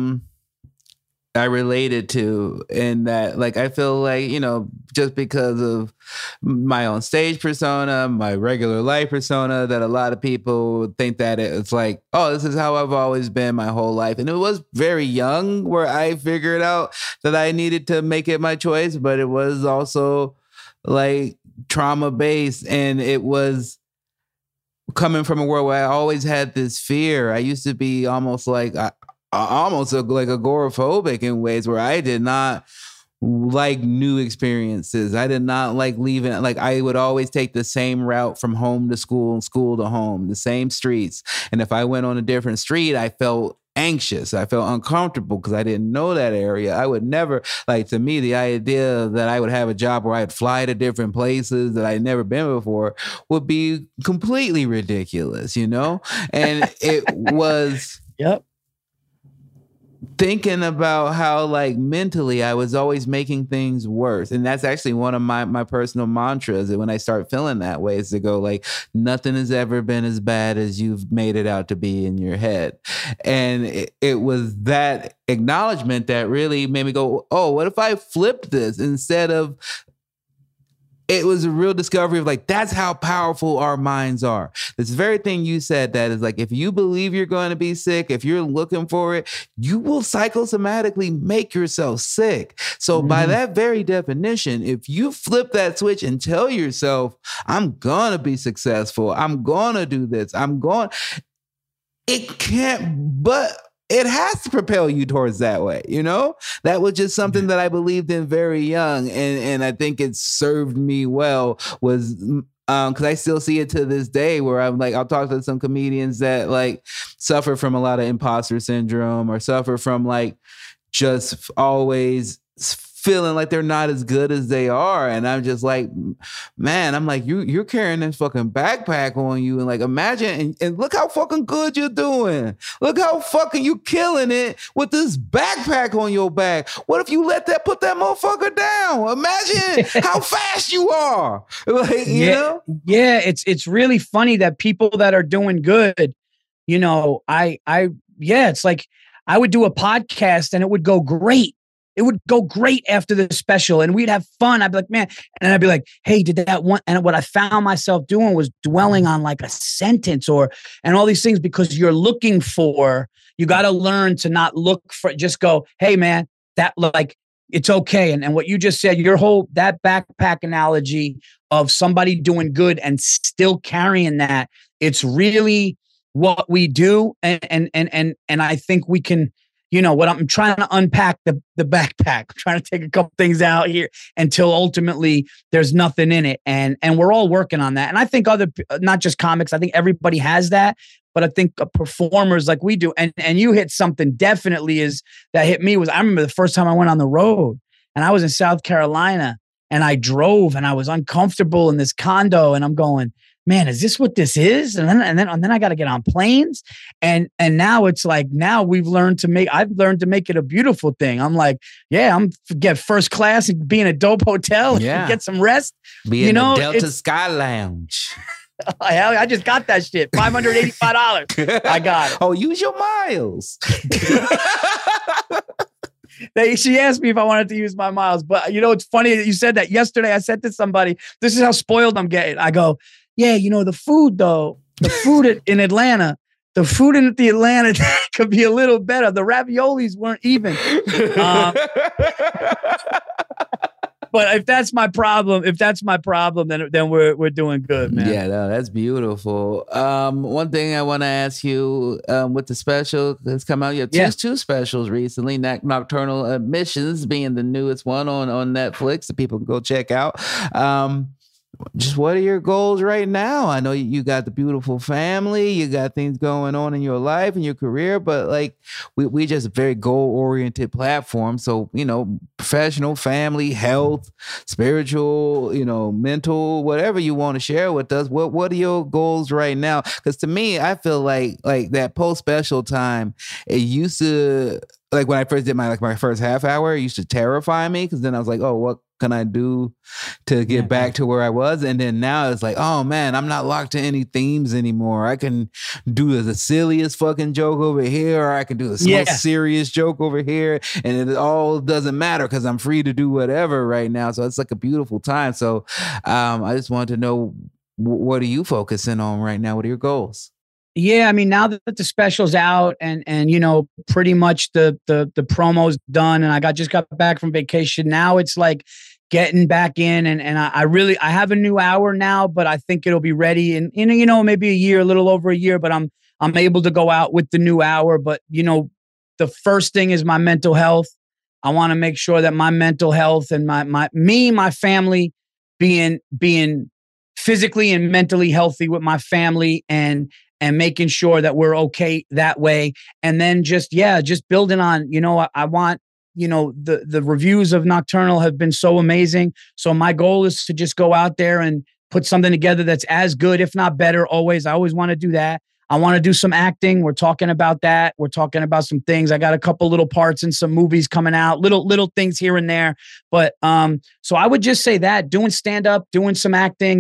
I related to, in that, like, I feel like, just because of my own stage persona, my regular life persona, that a lot of people think that it's like, oh, this is how I've always been my whole life. And it was very young where I figured out that I needed to make it my choice, but it was also like trauma based, and it was coming from a world where I always had this fear. I used to be almost like agoraphobic in ways where I did not like new experiences. I did not like leaving. Like, I would always take the same route from home to school and school to home, the same streets. And if I went on a different street, I felt anxious. I felt uncomfortable because I didn't know that area. I would never, like, to me, the idea that I would have a job where I'd fly to different places that I'd never been before would be completely ridiculous, And it was... Yep. Thinking about how, like, mentally I was always making things worse. And that's actually one of my personal mantras. And when I start feeling that way, is to go, like, nothing has ever been as bad as you've made it out to be in your head. And it was that acknowledgement that really made me go, oh, what if I flipped this? Instead of, it was a real discovery of, like, that's how powerful our minds are. This very thing you said, that is, like, if you believe you're going to be sick, if you're looking for it, you will psychosomatically make yourself sick. So by that very definition, if you flip that switch and tell yourself, I'm going to be successful, I'm going to do this, it can't but... it has to propel you towards that way, That was just something that I believed in very young, and I think it served me well, was because I still see it to this day, where I'm like, I'll talk to some comedians that, like, suffer from a lot of imposter syndrome, or suffer from, like, just always feeling like they're not as good as they are. And I'm just like, man, I'm like, you're carrying this fucking backpack on you. And, like, imagine, and look how fucking good you're doing. Look how fucking you killing it with this backpack on your back. What if you put that motherfucker down? Imagine how fast you are. Like, you know? Yeah. It's really funny that people that are doing good, it's like, I would do a podcast and it would go great. it would go great after the special and we'd have fun. I'd be like, man, and I'd be like, hey, did that one? And what I found myself doing was dwelling on like a sentence and all these things, because you got to learn to not look for, just go, hey man, that like, it's okay. And what you just said, that backpack analogy of somebody doing good and still carrying that, it's really what we do. And I think we can, what I'm trying to unpack the backpack, I'm trying to take a couple things out here until ultimately there's nothing in it. And we're all working on that. And I think not just comics, I think everybody has that, but I think performers like we do. And you hit something definitely that hit me I remember the first time I went on the road and I was in South Carolina and I drove and I was uncomfortable in this condo and I'm going, man, is this what this is? And then I got to get on planes. And now it's like, I've learned to make it a beautiful thing. I'm like, yeah, I'm get first class and be in a dope hotel and get some rest. Be in the Delta Sky Lounge. Hell, I just got that shit. $585. I got it. Oh, use your miles. She asked me if I wanted to use my miles. But it's funny that you said that. Yesterday I said to somebody, this is how spoiled I'm getting. I go, yeah, the food though, in Atlanta, the food in the Atlanta could be a little better. The raviolis weren't even. But if that's my problem, then we're doing good, man. Yeah, no, that's beautiful. One thing I want to ask you, with the special that's come out, you have two specials recently. Nocturnal Admissions being the newest one on Netflix that people can go check out. Just what are your goals right now? I know you got the beautiful family, you got things going on in your life and your career, but like we just a very goal-oriented platform. So, professional, family, health, spiritual, mental, whatever you want to share with us. What are your goals right now? Because to me, I feel like that post-special time, it used to, like when I first did my first half hour, it used to terrify me because then I was like, oh, what can I do to get back to where I was? And then now it's like, oh man, I'm not locked to any themes anymore. I can do the silliest fucking joke over here, or I can do the most serious joke over here, and it all doesn't matter because I'm free to do whatever right now. So it's like a beautiful time. So I just wanted to know, what are you focusing on right now? What are your goals? Yeah, I mean, now that the special's out and pretty much the promo's done, and I just got back from vacation. Now it's like getting back in, and I have a new hour now, but I think it'll be ready in maybe a little over a year. But I'm able to go out with the new hour. But the first thing is my mental health. I want to make sure that my mental health and my family being physically and mentally healthy with my family and making sure that we're okay that way. And then just building on, I want, the reviews of Nocturnal have been so amazing. So my goal is to just go out there and put something together that's as good, if not better. I always want to do that. I want to do some acting. We're talking about that. We're talking about some things. I got a couple little parts in some movies coming out, little things here and there. But so I would just say that doing stand up, doing some acting,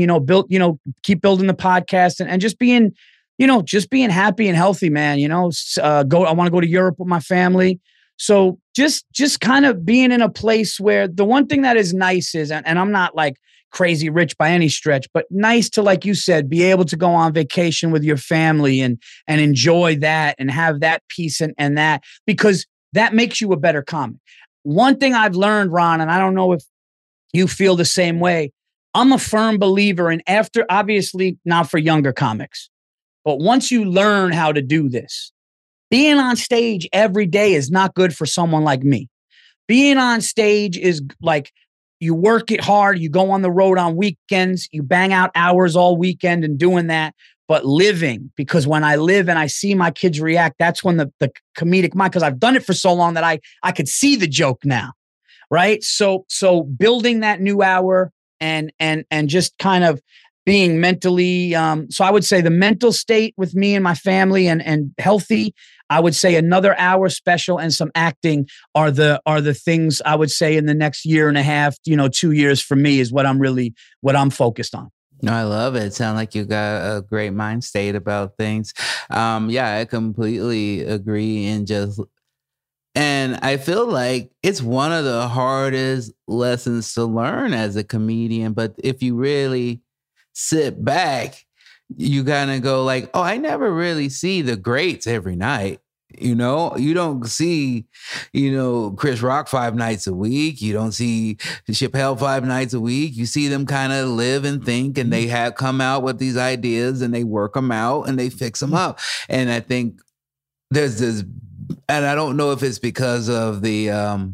keep building the podcast and just being, just being happy and healthy, man. I want to go to Europe with my family. So just kind of being in a place where the one thing that is nice is, and I'm not like crazy rich by any stretch, but nice to, like you said, be able to go on vacation with your family and enjoy that and have that peace and that, because that makes you a better comic. One thing I've learned, Ron, and I don't know if you feel the same way, I'm a firm believer in, after, obviously not for younger comics, but once you learn how to do this, being on stage every day is not good for someone like me. Being on stage is like, you work it hard, you go on the road on weekends, you bang out hours all weekend and doing that. But living, because when I live and I see my kids react, that's when the comedic mind, because I've done it for so long that I could see the joke now, right? So building that new hour and just kind of being mentally, so I would say the mental state with me and my family and healthy, I would say another hour special and some acting are the things I would say in the next year and a half, 2 years for me is what I'm focused on. No, I love it. It sounds like you got a great mind state about things. Yeah, I completely agree. And just And I feel like it's one of the hardest lessons to learn as a comedian. But if you really sit back, you gotta go like, oh, I never really see the greats every night. You know, you don't see, Chris Rock 5 nights a week. You don't see Chappelle 5 nights a week. You see them kind of live and think, and they have come out with these ideas and they work them out and they fix them up. And I think there's this, and I don't know if it's because of the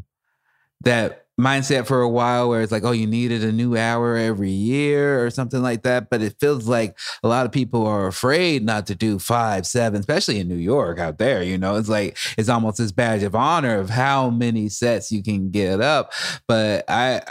that mindset for a while where it's like, oh, you needed a new hour every year or something like that. But it feels like a lot of people are afraid not to do 5, 7, especially in New York out there. It's like it's almost this badge of honor of how many sets you can get up. But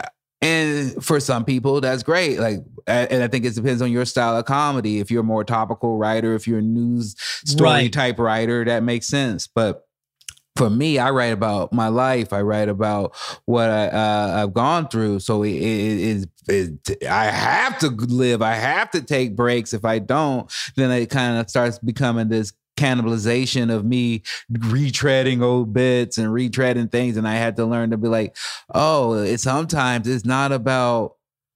and for some people, that's great. Like, and I think it depends on your style of comedy. If you're a more topical writer, if you're a news story type writer, that makes sense. But for me, I write about my life. I write about what I've gone through. So I have to live. I have to take breaks. If I don't, then it kind of starts becoming this cannibalization of me retreading old bits and retreading things. And I had to learn to be like, oh, sometimes it's not about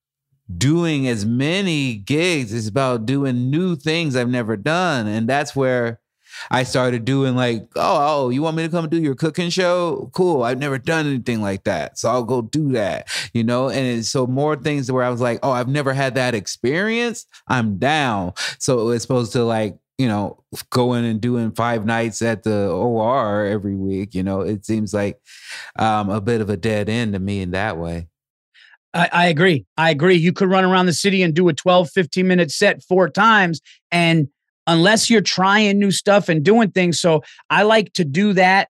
doing as many gigs. It's about doing new things I've never done. And that's where I started doing like, oh, you want me to come do your cooking show? Cool. I've never done anything like that. So I'll go do that, And so more things where I was like, oh, I've never had that experience. I'm down. So it's supposed to like, going and doing 5 nights at the OR every week, it seems like a bit of a dead end to me in that way. I agree. You could run around the city and do a 12, 15-minute set 4 times, and unless you're trying new stuff and doing things. So I like to do that,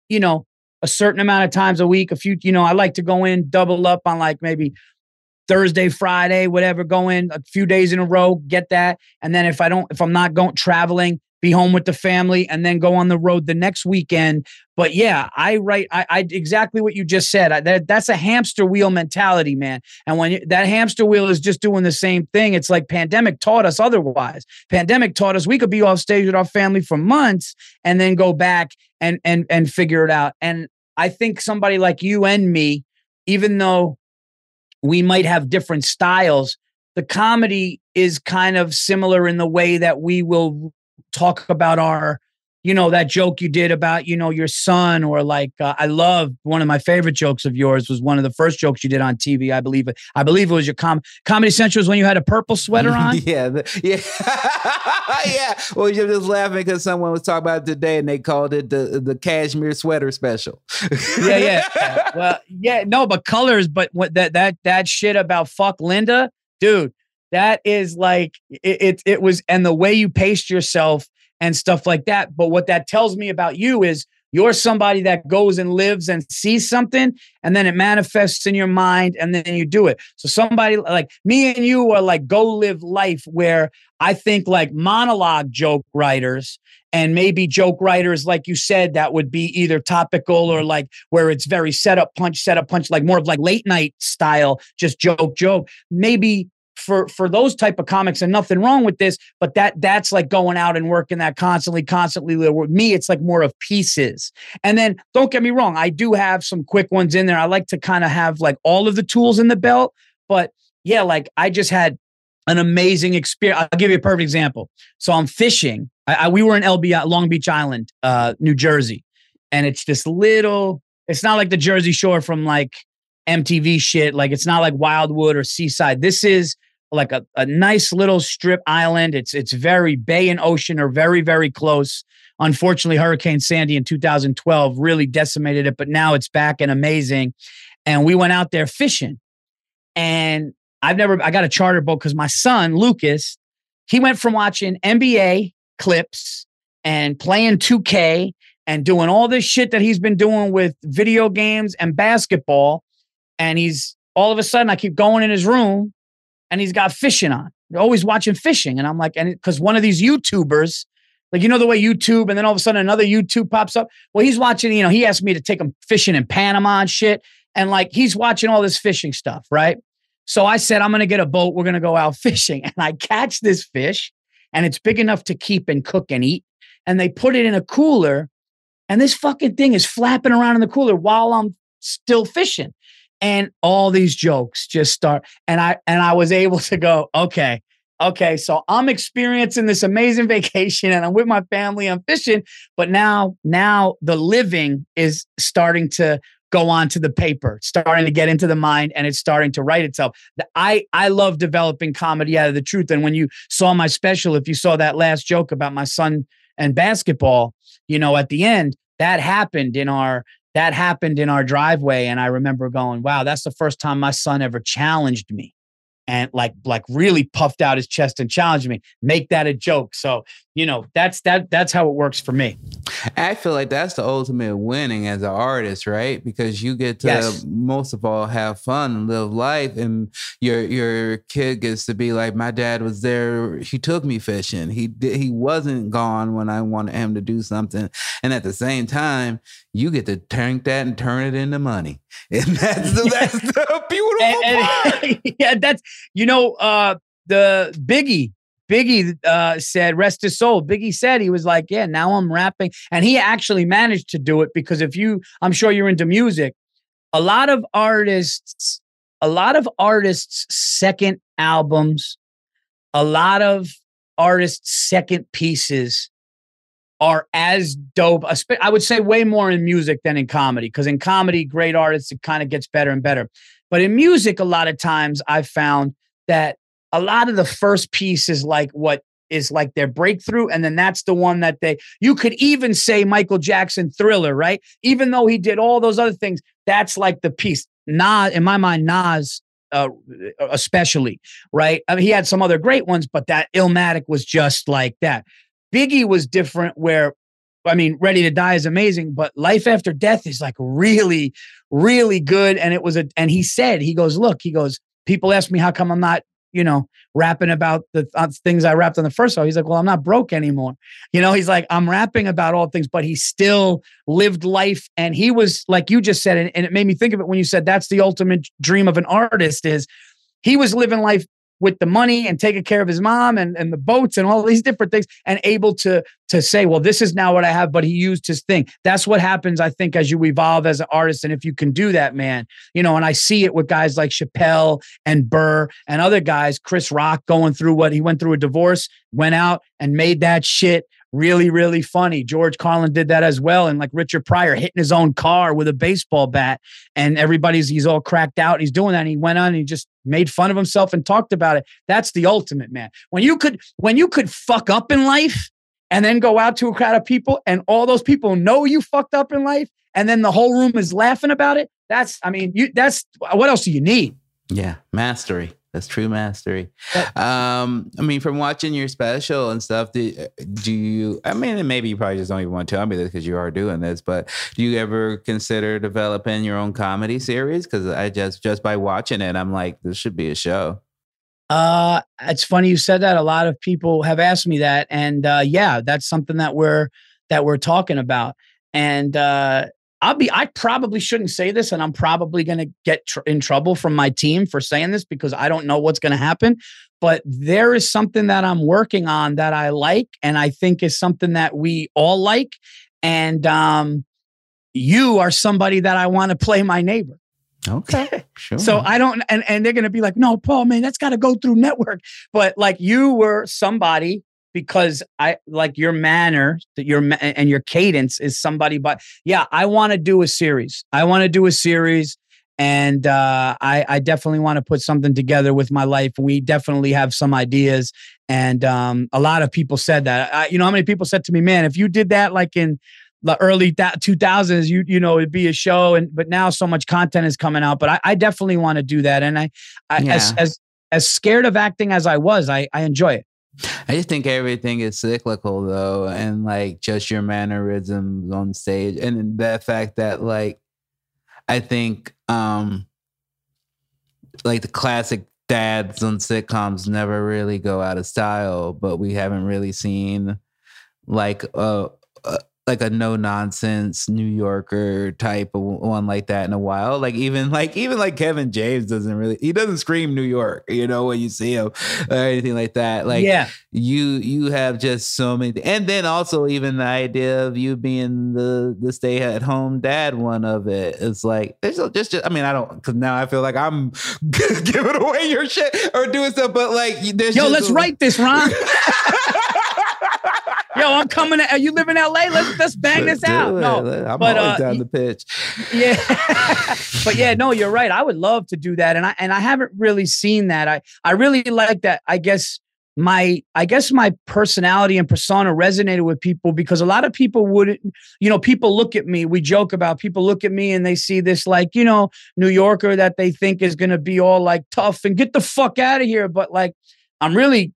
a certain amount of times a week. I like to go in, double up on like maybe Thursday, Friday, whatever, go in a few days in a row, get that. And then if I'm not going traveling, be home with the family and then go on the road the next weekend. But yeah, I exactly what you just said. That's a hamster wheel mentality, man. And when that hamster wheel is just doing the same thing, it's like pandemic taught us otherwise. Pandemic taught us we could be off stage with our family for months and then go back and figure it out. And I think somebody like you and me, even though we might have different styles, the comedy is kind of similar in the way that we will talk about our, that joke you did about, your son, or like, I love one of my favorite jokes of yours was one of the first jokes you did on TV. I believe it was your Comedy Central was when you had a purple sweater on. Yeah. Yeah. Well, you're just laughing because someone was talking about it today and they called it the cashmere sweater special. Yeah. Well, yeah, no, but colors, but what that shit about fuck Linda, dude, that is like, it was, and the way you paced yourself and stuff like that. But what that tells me about you is you're somebody that goes and lives and sees something, and then it manifests in your mind, and then you do it. So somebody like me and you are like go live life, where I think like monologue joke writers and maybe joke writers, like you said, that would be either topical or like where it's very set up punch, like more of like late night style, just joke. Maybe for those type of comics, and nothing wrong with this, but that's like going out and working that constantly. With me, it's like more of pieces. And then don't get me wrong, I do have some quick ones in there. I like to kind of have like all of the tools in the belt, but yeah, like I just had an amazing experience. I'll give you a perfect example. So I'm fishing. We were in LBI, Long Beach Island, New Jersey. And it's this little, it's not like the Jersey Shore from like MTV shit. Like it's not like Wildwood or Seaside. This is like a nice little strip island. It's very bay and ocean are very, very close. Unfortunately, Hurricane Sandy in 2012 really decimated it, but now it's back and amazing. And we went out there fishing. And I got a charter boat because my son, Lucas, he went from watching NBA clips and playing 2K and doing all this shit that he's been doing with video games and basketball. And he's all of a sudden, I keep going in his room and he's got fishing on. They're always watching fishing. And I'm like, and because one of these YouTubers, like, the way YouTube, and then all of a sudden another YouTube pops up. Well, he's watching, he asked me to take him fishing in Panama and shit. And like, he's watching all this fishing stuff, right? So I said, I'm going to get a boat. We're going to go out fishing. And I catch this fish and it's big enough to keep and cook and eat. And they put it in a cooler And this fucking thing is flapping around in the cooler while I'm still fishing. And all these jokes just start. And I was able to go, okay, so I'm experiencing this amazing vacation and I'm with my family, I'm fishing, but now the living is starting to go on to the paper, starting to get into the mind, and it's starting to write itself. I love developing comedy out of the truth. And when you saw my special, if you saw that last joke about my son and basketball, at the end, that happened in our driveway. And I remember going, wow, that's the first time my son ever challenged me. And like really puffed out his chest and challenged me. Make that a joke. So, that's how it works for me. I feel like that's the ultimate winning as an artist, right? Because you get to most of all have fun and live life, and your kid gets to be like, my dad was there. He took me fishing. He wasn't gone when I wanted him to do something. And at the same time, you get to tank that and turn it into money. And that's the beautiful part. Yeah, that's the Biggie said, rest his soul. Biggie said, he was like, yeah, now I'm rapping. And he actually managed to do it because I'm sure you're into music. A lot of artists' second albums, a lot of artists' second pieces are as dope. I would say way more in music than in comedy, because in comedy, great artists, it kind of gets better and better. But in music, a lot of times I've found that a lot of the first piece is like what is like their breakthrough. And then that's the one that you could even say Michael Jackson Thriller, right? Even though he did all those other things, that's like the piece. Nas, in my mind, especially, right? I mean, he had some other great ones, but that Illmatic was just like that. Biggie was different where, Ready to Die is amazing, but Life After Death is like really, really good. And and he goes, people ask me how come I'm not, rapping about the things I rapped on the first song. He's like, well, I'm not broke anymore. He's like, I'm rapping about all things, but he still lived life. And he was, like you just said, and it made me think of it when you said that's the ultimate dream of an artist, is he was living life with the money and taking care of his mom and the boats and all these different things, and able to say, well, this is now what I have, but he used his thing. That's what happens, I think, as you evolve as an artist. And if you can do that, man, and I see it with guys like Chappelle and Burr and other guys, Chris Rock going through what he went through, a divorce, went out and made that shit really, really funny. George Carlin did that as well. And like Richard Pryor hitting his own car with a baseball bat, and he's all cracked out. He's doing that. And he went on and he just made fun of himself and talked about it. That's the ultimate, man. When you could fuck up in life and then go out to a crowd of people and all those people know you fucked up in life, and then the whole room is laughing about it. That's what else do you need? Yeah. Mastery. That's true mastery. From watching your special and stuff, do you, and maybe you probably just don't even want to tell me this because you are doing this, but do you ever consider developing your own comedy series? Because I just by watching it, I'm like, this should be a show. It's funny you said that. A lot of people have asked me that. And yeah, that's something that we're talking about. And I probably shouldn't say this, and I'm probably going to get in trouble from my team for saying this because I don't know what's going to happen. But there is something that I'm working on that I like, and I think is something that we all like. And you are somebody that I want to play my neighbor. Okay, sure. So I don't, and they're going to be like, no, Paul, man, that's got to go through network. But like, you were somebody, because I like your manner, and your cadence is somebody. But yeah, I want to do a series. And I definitely want to put something together with my life. We definitely have some ideas. And a lot of people said that. How many people said to me, man, if you did that like in the early 2000s, it'd be a show. But now so much content is coming out. But I definitely want to do that. And as scared of acting as I was, I enjoy it. I just think everything is cyclical, though, and like just your mannerisms on stage, and the fact that like I think like the classic dads on sitcoms never really go out of style, but we haven't really seen like like a no nonsense New Yorker type of one like that in a while. Like even like Kevin James doesn't scream New York, when you see him or anything like that. Like you have just so many, and then also even the idea of you being the stay at home dad one of it. It's like there's just I mean I don't, because now I feel like I'm giving away your shit or doing stuff, but like there's let's write this, Ron. Yo, I'm coming. You live in LA? Let's bang this out. No, I'm always down the pitch. Yeah, but yeah, no, you're right. I would love to do that, and I haven't really seen that. I really like that. I guess my personality and persona resonated with people, because a lot of people wouldn't. People look at me. We joke about people look at me and they see this like New Yorker that they think is going to be all like tough and get the fuck out of here. But like I'm really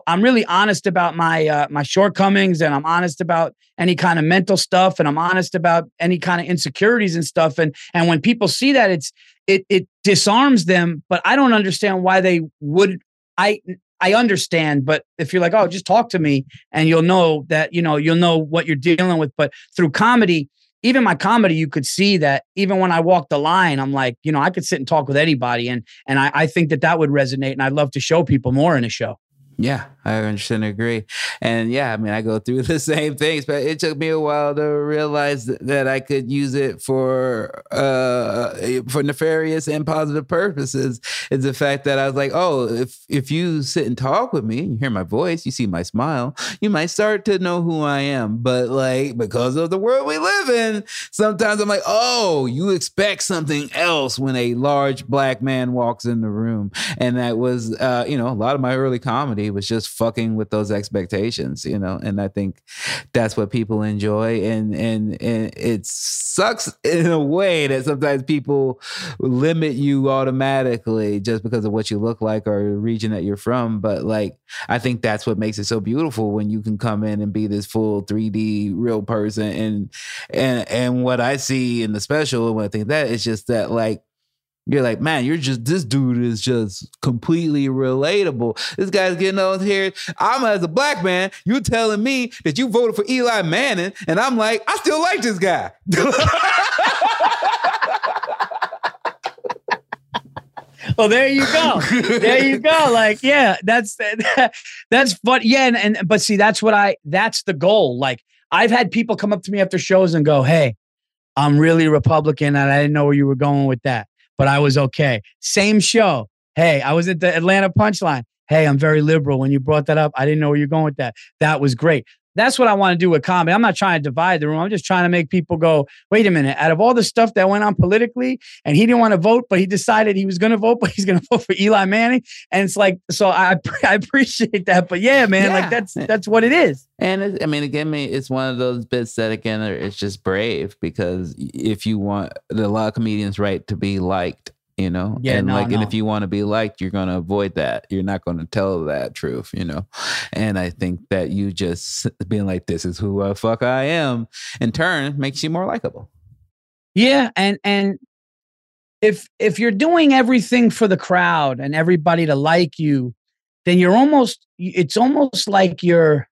honest about my shortcomings, and I'm honest about any kind of mental stuff, and I'm honest about any kind of insecurities and stuff. And when people see that, it disarms them. But I don't understand why they would. I understand, but if you're like, oh, just talk to me, and you'll know that you'll know what you're dealing with. But through comedy, even my comedy, you could see that even when I walk the line, I'm like, I could sit and talk with anybody, and I think that would resonate, and I'd love to show people more in a show. Yeah, I 100% agree. And yeah, I mean, I go through the same things, but it took me a while to realize that I could use it for nefarious and positive purposes. Is the fact that I was like, oh, if you sit and talk with me, you hear my voice, you see my smile, you might start to know who I am. But like, because of the world we live in, sometimes I'm like, oh, you expect something else when a large black man walks in the room. And that was, a lot of my early comedy was just fucking with those expectations, and I think that's what people enjoy. And it sucks in a way that sometimes people limit you automatically just because of what you look like or the region that you're from. But like, I think that's what makes it so beautiful when you can come in and be this full 3D real person. And what I see in the special, when I think that, it's just that like, you're like, man, this dude is just completely relatable. This guy's getting on here. I'm as a black man, you telling me that you voted for Eli Manning, and I'm like, I still like this guy. Well, there you go. There you go. Like, yeah, that's fun. Yeah. But see, that's the goal. Like, I've had people come up to me after shows and go, hey, I'm really Republican, and I didn't know where you were going with that, but I was okay. Same show. Hey, I was at the Atlanta Punchline. Hey, I'm very liberal. When you brought that up, I didn't know where you're going with that. That was great. That's what I want to do with comedy. I'm not trying to divide the room. I'm just trying to make people go, wait a minute, out of all the stuff that went on politically, and he didn't want to vote, but he decided he was going to vote, but he's going to vote for Eli Manning. And it's like, so I appreciate that. But yeah, man, like that's what it is. And it's one of those bits that, again, it's just brave, because if you want, a lot of comedians write to be liked. And if you want to be liked, you're going to avoid that. You're not going to tell that truth, And I think that you just being like, this is who the fuck I am, in turn makes you more likable. Yeah. And if you're doing everything for the crowd and everybody to like you, then it's almost like you're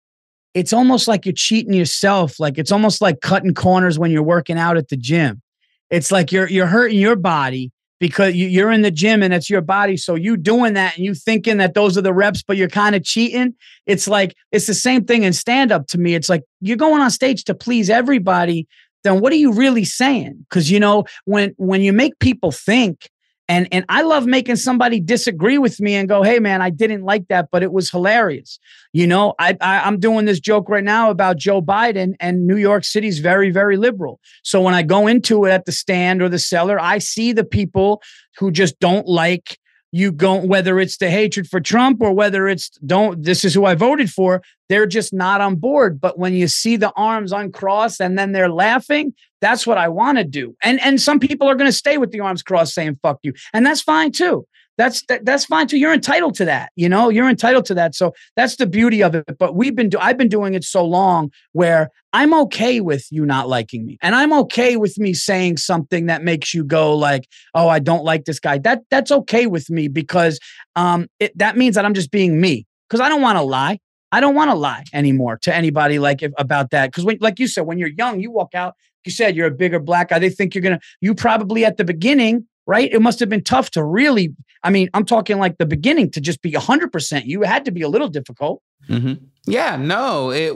cheating yourself. Like, it's almost like cutting corners when you're working out at the gym. It's like you're hurting your body, because you're in the gym and it's your body. So you doing that and you thinking that those are the reps, but you're kind of cheating. It's like, it's the same thing in stand-up to me. It's like, you're going on stage to please everybody. Then what are you really saying? Because, when you make people think, and I love making somebody disagree with me and go, hey, man, I didn't like that, but it was hilarious. I'm doing this joke right now about Joe Biden, and New York City's very, very liberal. So when I go into it at the stand or the cellar, I see the people who just don't like you go, whether it's the hatred for Trump or whether it's this is who I voted for, they're just not on board. But when you see the arms uncrossed and then they're laughing, that's what I want to do. And some people are going to stay with the arms crossed saying, fuck you. And that's fine too. That's fine too. You're entitled to that. You're entitled to that. So that's the beauty of it. But I've been doing it so long where I'm okay with you not liking me. And I'm okay with me saying something that makes you go like, oh, I don't like this guy. That's okay with me, because that means that I'm just being me, because I don't want to lie. I don't want to lie anymore to anybody about that. Because like you said, when you're young, you walk out, you said you're a bigger black guy. They think you probably at the beginning, right? It must have been tough to really, I mean, I'm talking like the beginning to just be 100%. You had to be a little difficult. Mm-hmm. Yeah, no, it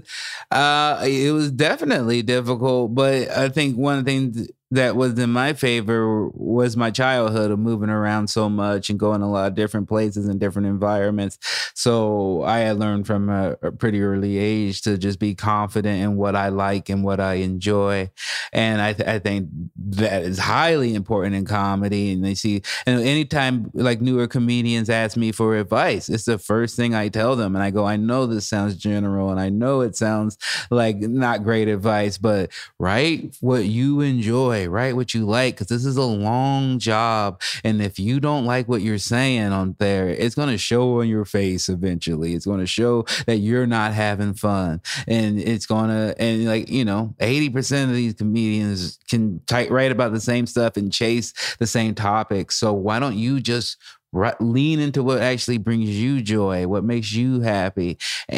was definitely difficult, but I think one of the things that was in my favor was my childhood of moving around so much and going a lot of different places and different environments. So I had learned from a pretty early age to just be confident in what I like and what I enjoy. And I think that is highly important in comedy. And anytime like newer comedians ask me for advice, it's the first thing I tell them. And I go, I know this sounds general and I know it sounds like not great advice, but write what you enjoy, write what you like, because this is a long job. And if you don't like what you're saying on there, it's going to show on your face eventually. It's going to show that you're not having fun. And it's going to, and like, 80% of these comedians can write about the same stuff and chase the same topics. So why don't you just lean into what actually brings you joy, what makes you happy.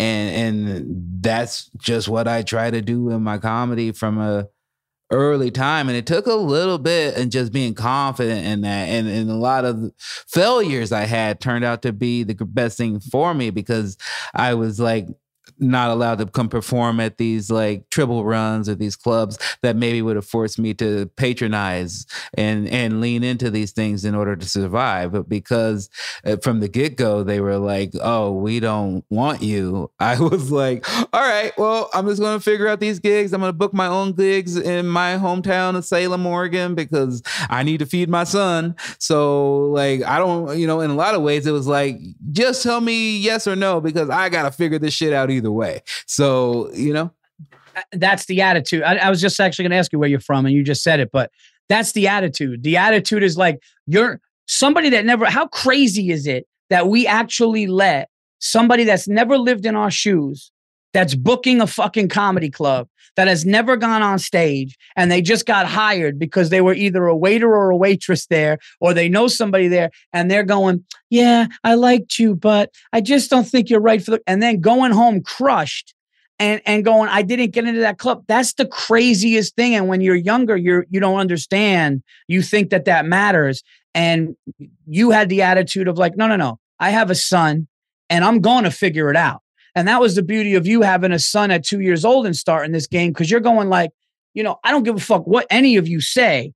And that's just what I try to do in my comedy from a early time. And it took a little bit and just being confident in that. And a lot of failures I had turned out to be the best thing for me, because I was like not allowed to come perform at these like triple runs or these clubs that maybe would have forced me to patronize and lean into these things in order to survive. But because from the get-go, they were like, oh, we don't want you. I was like, all right, well, I'm just going to figure out these gigs. I'm going to book my own gigs in my hometown of Salem, Oregon, because I need to feed my son. So like, I don't, in a lot of ways, it was like, just tell me yes or no, because I got to figure this shit out either way. So, that's the attitude. I was just actually going to ask you where you're from, and you just said it, but that's the attitude. The attitude is like, you're somebody that never, how crazy is it that we actually let somebody that's never lived in our shoes, that's booking a fucking comedy club, that has never gone on stage, and they just got hired because they were either a waiter or a waitress there, or they know somebody there, and they're going, yeah, I liked you, but I just don't think you're right for and then going home crushed and going, I didn't get into that club. That's the craziest thing. And when you're younger, you don't understand. You think that matters. And you had the attitude of like, no, I have a son and I'm going to figure it out. And that was the beauty of you having a son at 2 years old and starting this game, because you're going like, I don't give a fuck what any of you say.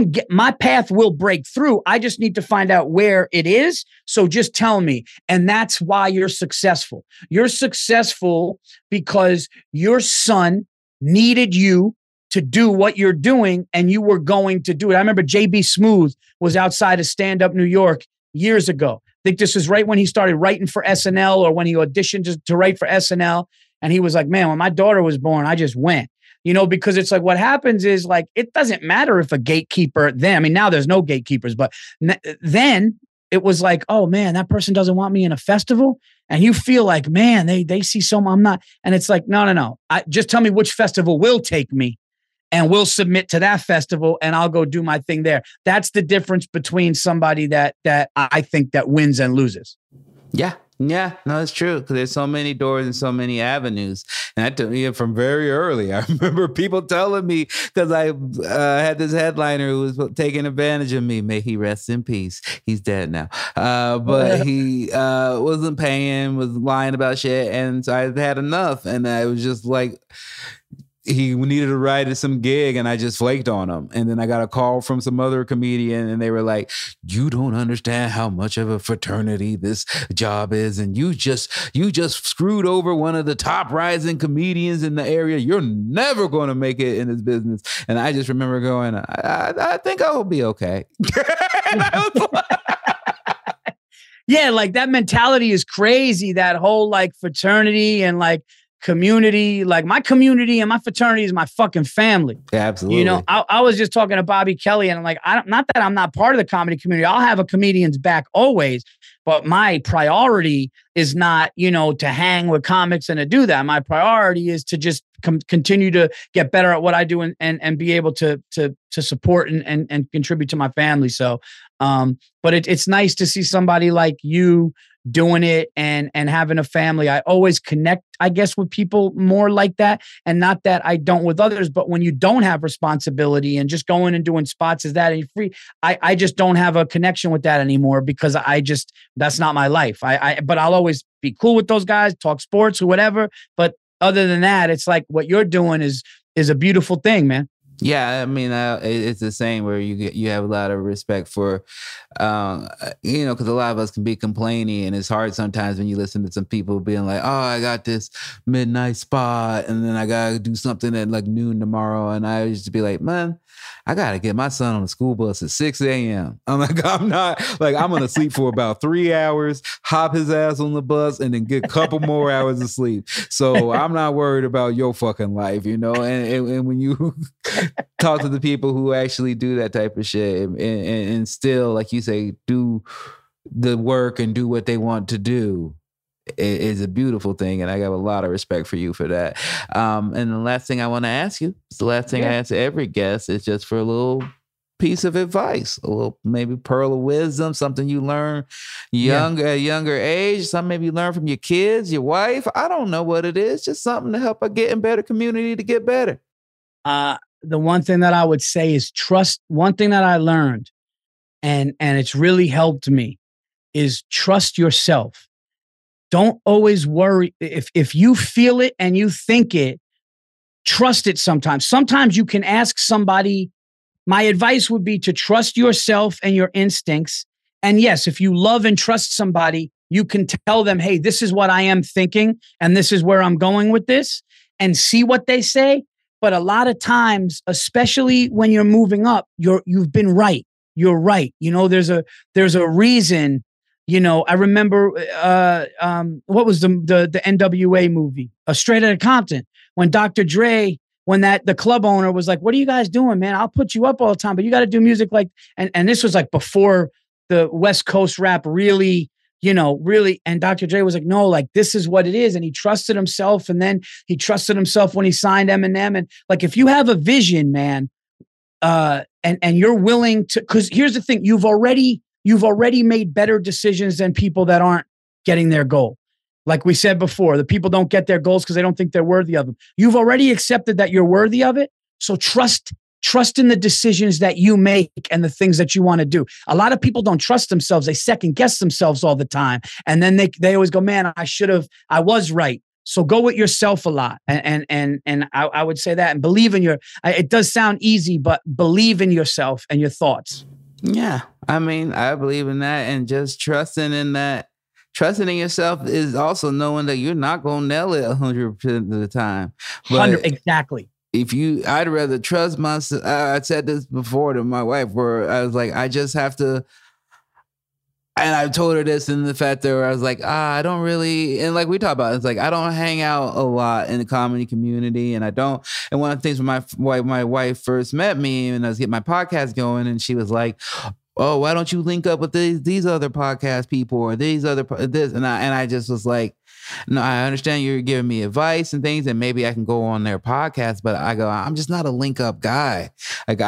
My path will break through. I just need to find out where it is. So just tell me. And that's why you're successful. You're successful because your son needed you to do what you're doing, and you were going to do it. I remember JB Smooth was outside of Stand Up New York years ago. I think this was right when he started writing for SNL, or when he auditioned to write for SNL. And he was like, man, when my daughter was born, I just went, because it's like, what happens is like, it doesn't matter if a gatekeeper then, I mean, now there's no gatekeepers, but then it was like, oh man, that person doesn't want me in a festival. And you feel like, man, they see I'm not. And it's like, no. Just tell me which festival will take me, and we'll submit to that festival, and I'll go do my thing there. That's the difference between somebody that I think that wins and loses. Yeah, no, it's true, because there's so many doors and so many avenues. And that took me from very early. I remember people telling me, because I had this headliner who was taking advantage of me. May he rest in peace. He's dead now. But he wasn't paying, was lying about shit. And so I had enough. And I was just like, he needed a ride to some gig, and I just flaked on him. And then I got a call from some other comedian, and they were like, you don't understand how much of a fraternity this job is. And you just screwed over one of the top rising comedians in the area. You're never going to make it in this business. And I just remember going, I think I will be okay. Yeah, like that mentality is crazy. That whole like fraternity and like community, like my community and my fraternity is my fucking family. Yeah, absolutely. I was just talking to Bobby Kelly, and I'm like, not that I'm not part of the comedy community. I'll have a comedian's back always, but my priority is not, to hang with comics and to do that. My priority is to just continue to get better at what I do and be able to support and contribute to my family. So, but it's nice to see somebody like you doing it and having a family, I always connect, I guess, with people more like that. And not that I don't with others, but when you don't have responsibility and just going and doing spots as that and you're free, I just don't have a connection with that anymore because that's not my life. But I'll always be cool with those guys, talk sports or whatever. But other than that, it's like what you're doing is a beautiful thing, man. Yeah, I mean, it's the same where you have a lot of respect for, because a lot of us can be complaining, and it's hard sometimes when you listen to some people being like, "Oh, I got this midnight spot, and then I gotta do something at like noon tomorrow," and I used to be like, "Man, I gotta get my son on the school bus at 6 a.m." I'm like, I'm gonna sleep for about 3 hours, hop his ass on the bus, and then get a couple more hours of sleep. So I'm not worried about your fucking life, And when you talk to the people who actually do that type of shit and still, like you say, do the work and do what they want to do, is a beautiful thing. And I got a lot of respect for you for that. And the last thing I want to ask you, it's the last thing I ask every guest, is just for a little piece of advice, a little maybe pearl of wisdom, something you learn at a younger age, something maybe you learn from your kids, your wife. I don't know what it is, just something to help a getting better community to get better. The one thing that I would say is trust. One thing that I learned, and it's really helped me, is trust yourself. Don't always worry. If you feel it and you think it, trust it sometimes. Sometimes you can ask somebody. My advice would be to trust yourself and your instincts. And yes, if you love and trust somebody, you can tell them, hey, this is what I am thinking, and this is where I'm going with this, and see what they say. But a lot of times, especially when you're moving up, you've been right. You're right. There's a reason. I remember what was the NWA movie, Straight Outta Compton, when Dr. Dre, when the club owner was like, "What are you guys doing, man? I'll put you up all the time, but you got to do music like." And this was like before the West Coast rap really. And Dr. Dre was like, no, like, this is what it is. And he trusted himself. And then he trusted himself when he signed Eminem. And like, if you have a vision, man, and you're willing to, because here's the thing, you've already made better decisions than people that aren't getting their goal. Like we said before, the people don't get their goals because they don't think they're worthy of them. You've already accepted that you're worthy of it. So trust in the decisions that you make and the things that you want to do. A lot of people don't trust themselves. They second guess themselves all the time. And then they always go, man, I was right. So go with yourself a lot. And I would say that, and believe in it does sound easy, but believe in yourself and your thoughts. Yeah. I mean, I believe in that, and just trusting in that. Trusting in yourself is also knowing that you're not going to nail it 100% of the time. But exactly. I'd rather trust myself. I said this before to my wife, where I was like, I just have to. And I told her this in the fact that I was like, I don't really, and like we talk about, it's like, I don't hang out a lot in the comedy community, and and one of the things when my wife first met me and I was getting my podcast going, and she was like, oh, why don't you link up with these other podcast people or these other, this? And I just was like, no, I understand you're giving me advice and things, and maybe I can go on their podcast, but I go, I'm just not a link up guy. Like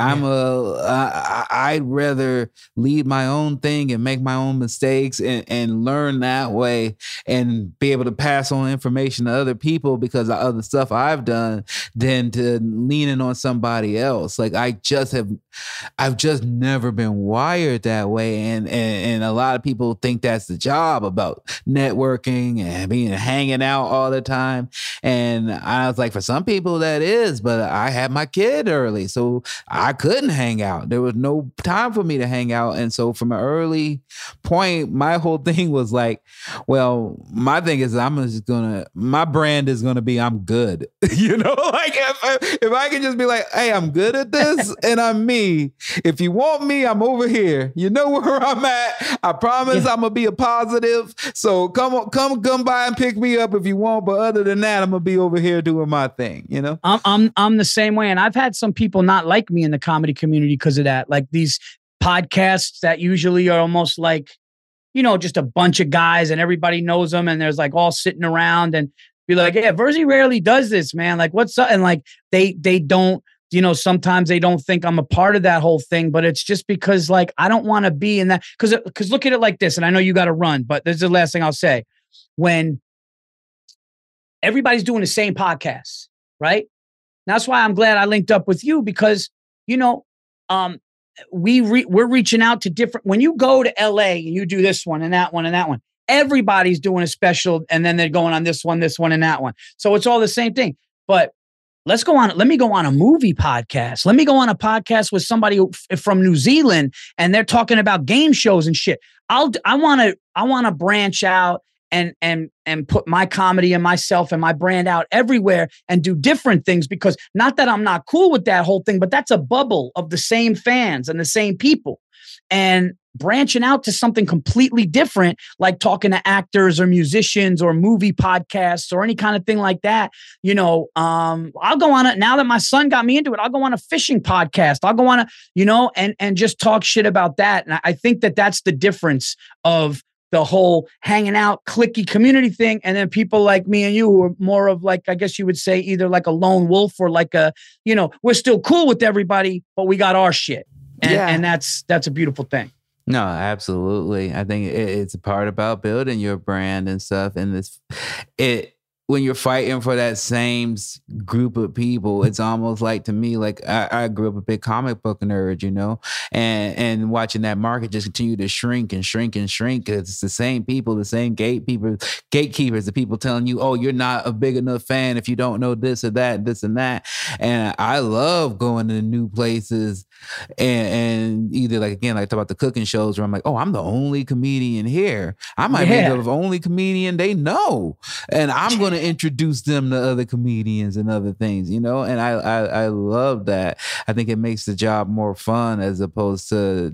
I'd rather lead my own thing and make my own mistakes and learn that way and be able to pass on information to other people because of other stuff I've done than to leaning on somebody else. Like I've just never been wired that way. And a lot of people think that's the job, about networking and being hanging out all the time. And I was like, for some people that is, but I had my kid early, so I couldn't hang out. There was no time for me to hang out. And so from an early point, my whole thing was like, well, my thing is my brand is going to be, I'm good. Like if I can just be like, hey, I'm good at this and I'm me. If you want me, I'm over here. You know where I'm at. I promise I'm going to be a positive. So come by and pick me up if you want. But other than that, I'm going to be over here doing my thing, I'm the same way. And I've had some people not like me in the comedy community because of that. Like these podcasts that usually are almost like, just a bunch of guys and everybody knows them. And there's like all sitting around and be like, yeah, Verzi rarely does this, man. Like, what's up? And like, they don't sometimes they don't think I'm a part of that whole thing, but it's just because like, I don't want to be in that. Cause look at it like this. And I know you got to run, but this is the last thing I'll say. When everybody's doing the same podcast, right? That's why I'm glad I linked up with you because, we're reaching out to different, when you go to LA and you do this one and that one and that one, everybody's doing a special and then they're going on this one and that one. So it's all the same thing, but let me go on a movie podcast. Let me go on a podcast with somebody from New Zealand and they're talking about game shows and shit. I want to branch out and put my comedy and myself and my brand out everywhere and do different things, because not that I'm not cool with that whole thing, but that's a bubble of the same fans and the same people. And branching out to something completely different, like talking to actors or musicians or movie podcasts or any kind of thing like that. I'll go on it now that my son got me into it. I'll go on a fishing podcast. I'll go on and just talk shit about that. And I think that that's the difference of the whole hanging out, cliquey community thing. And then people like me and you who are more of like, I guess you would say either like a lone wolf or like we're still cool with everybody, but we got our shit. And that's a beautiful thing. No, absolutely. I think it's a part about building your brand and stuff. And when you're fighting for that same group of people, it's almost like, to me, like I grew up a big comic book nerd, and watching that market just continue to shrink and shrink and shrink. It's the same people, the same gatekeepers, the people telling you, oh, you're not a big enough fan if you don't know this or that, this and that. And I love going to new places and either like talk about the cooking shows where I'm like, oh, I'm the only comedian here. I might be the only comedian they know. And I'm going to introduce them to other comedians and other things, and I love that. I think it makes the job more fun as opposed to,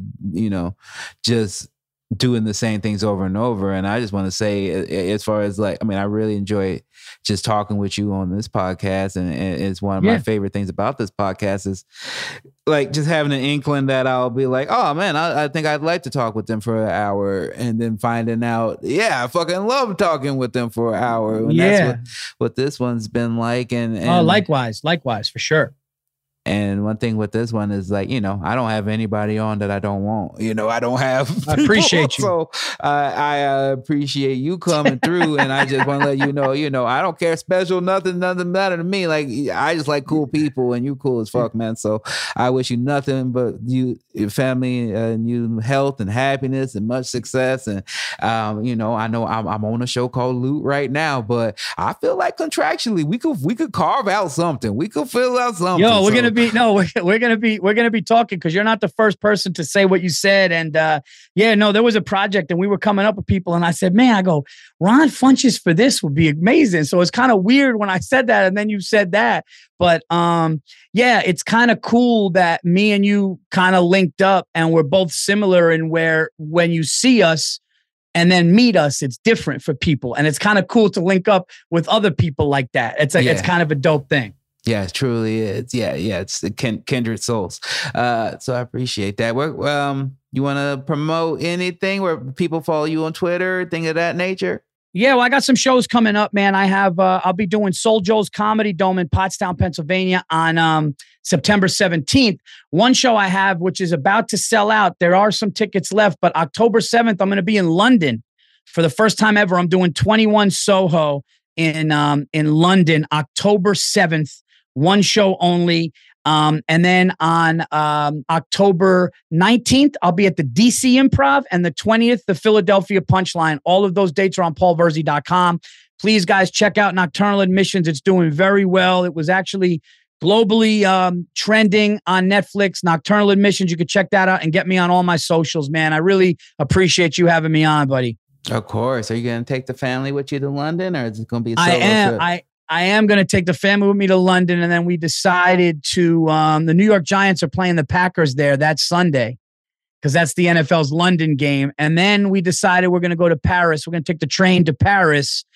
just doing the same things over and over. And I just want to say, as far as I really enjoy just talking with you on this podcast. And it's one of my favorite things about this podcast is like just having an inkling that I'll be like, oh man, I think I'd like to talk with them for an hour. And then finding out, I fucking love talking with them for an hour. And that's what this one's been like. And likewise, for sure. And one thing with this one is like, I don't have anybody on that I don't want. I don't have people. I appreciate you. So I appreciate you coming through. And I just want to let you know, I don't care special, nothing matter to me. Like, I just like cool people and you cool as fuck, man. So I wish you nothing but your family and you health and happiness and much success. And, I know I'm on a show called Loot right now, but I feel like contractually we could carve out something. We could fill out something. Yo, we're gonna be talking, because you're not the first person to say what you said. And there was a project and we were coming up with people and I said, man, I go, Ron Funches for this would be amazing. So it's kind of weird when I said that and then you said that. But it's kind of cool that me and you kind of linked up and we're both similar in where when you see us and then meet us, it's different for people. And it's kind of cool to link up with other people like that. It's kind of a dope thing. Yeah, it truly is. Yeah. It's the kindred souls. So I appreciate that. You want to promote anything where people follow you on Twitter, thing of that nature? Yeah, well, I got some shows coming up, man. I have, I'll be doing Soul Joe's Comedy Dome in Pottstown, Pennsylvania on September 17th. One show I have, which is about to sell out. There are some tickets left, but October 7th, I'm going to be in London for the first time ever. I'm doing 21 Soho in London, October 7th. One show only. And then on October 19th, I'll be at the DC Improv, and the 20th, the Philadelphia Punchline. All of those dates are on paulverzi.com. Please, guys, check out Nocturnal Admissions. It's doing very well. It was actually globally trending on Netflix. Nocturnal Admissions. You can check that out and get me on all my socials, man. I really appreciate you having me on, buddy. Of course. Are you going to take the family with you to London, or is it going to be a solo trip? I am going to take the family with me to London, and then we decided to, the New York Giants are playing the Packers there that Sunday, because that's the NFL's London game. And then we decided we're going to go to Paris. We're going to take the train to Paris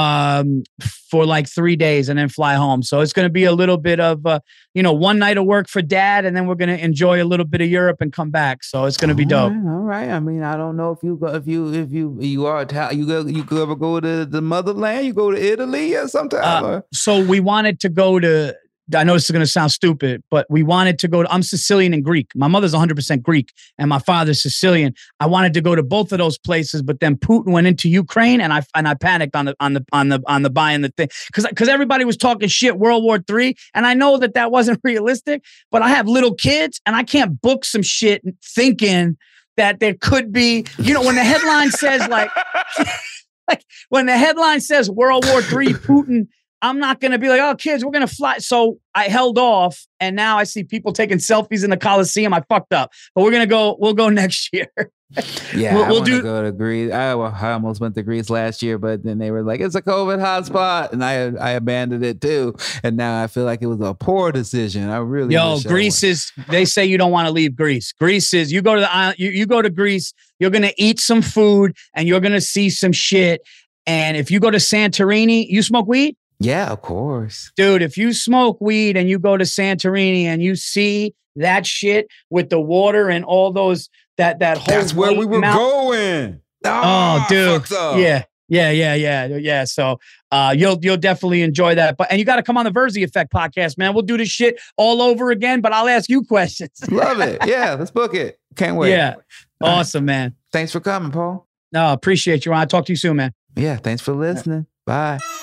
for like 3 days and then fly home. So it's going to be a little bit of, one night of work for dad, and then we're going to enjoy a little bit of Europe and come back. So it's going to be dope. All right. I mean, I don't know if you are Italian, you could ever go to the motherland, you go to Italy or sometime. So we wanted to go to I know this is going to sound stupid, but we wanted to go to, I'm Sicilian and Greek. My mother's 100% Greek and my father's Sicilian. I wanted to go to both of those places, but then Putin went into Ukraine and I panicked on the buying the thing. Cause everybody was talking shit World War III. And I know that wasn't realistic, but I have little kids and I can't book some shit thinking that there could be, when the headline says like when the headline says World War III, Putin, I'm not going to be like, oh, kids, we're going to fly. So I held off. And now I see people taking selfies in the Coliseum. I fucked up. But we'll go next year. Yeah, we'll do. Go to Greece. I almost went to Greece last year, but then they were like, it's a COVID hotspot. And I abandoned it too. And now I feel like it was a poor decision. I really Greece is, they say you don't want to leave Greece. Greece is, you go to the island, you go to Greece, you're going to eat some food and you're going to see some shit. And if you go to Santorini, you smoke weed? Yeah, of course. Dude, if you smoke weed and you go to Santorini and you see that shit with the water and all those, that whole... That's where we were going. Oh, dude. Yeah. So you'll definitely enjoy that. And you got to come on the Verzi Effect podcast, man. We'll do this shit all over again, but I'll ask you questions. Love it. Yeah, let's book it. Can't wait. Yeah. Awesome, man. Thanks for coming, Paul. No, appreciate you, Ron. I'll talk to you soon, man. Yeah, thanks for listening. Bye.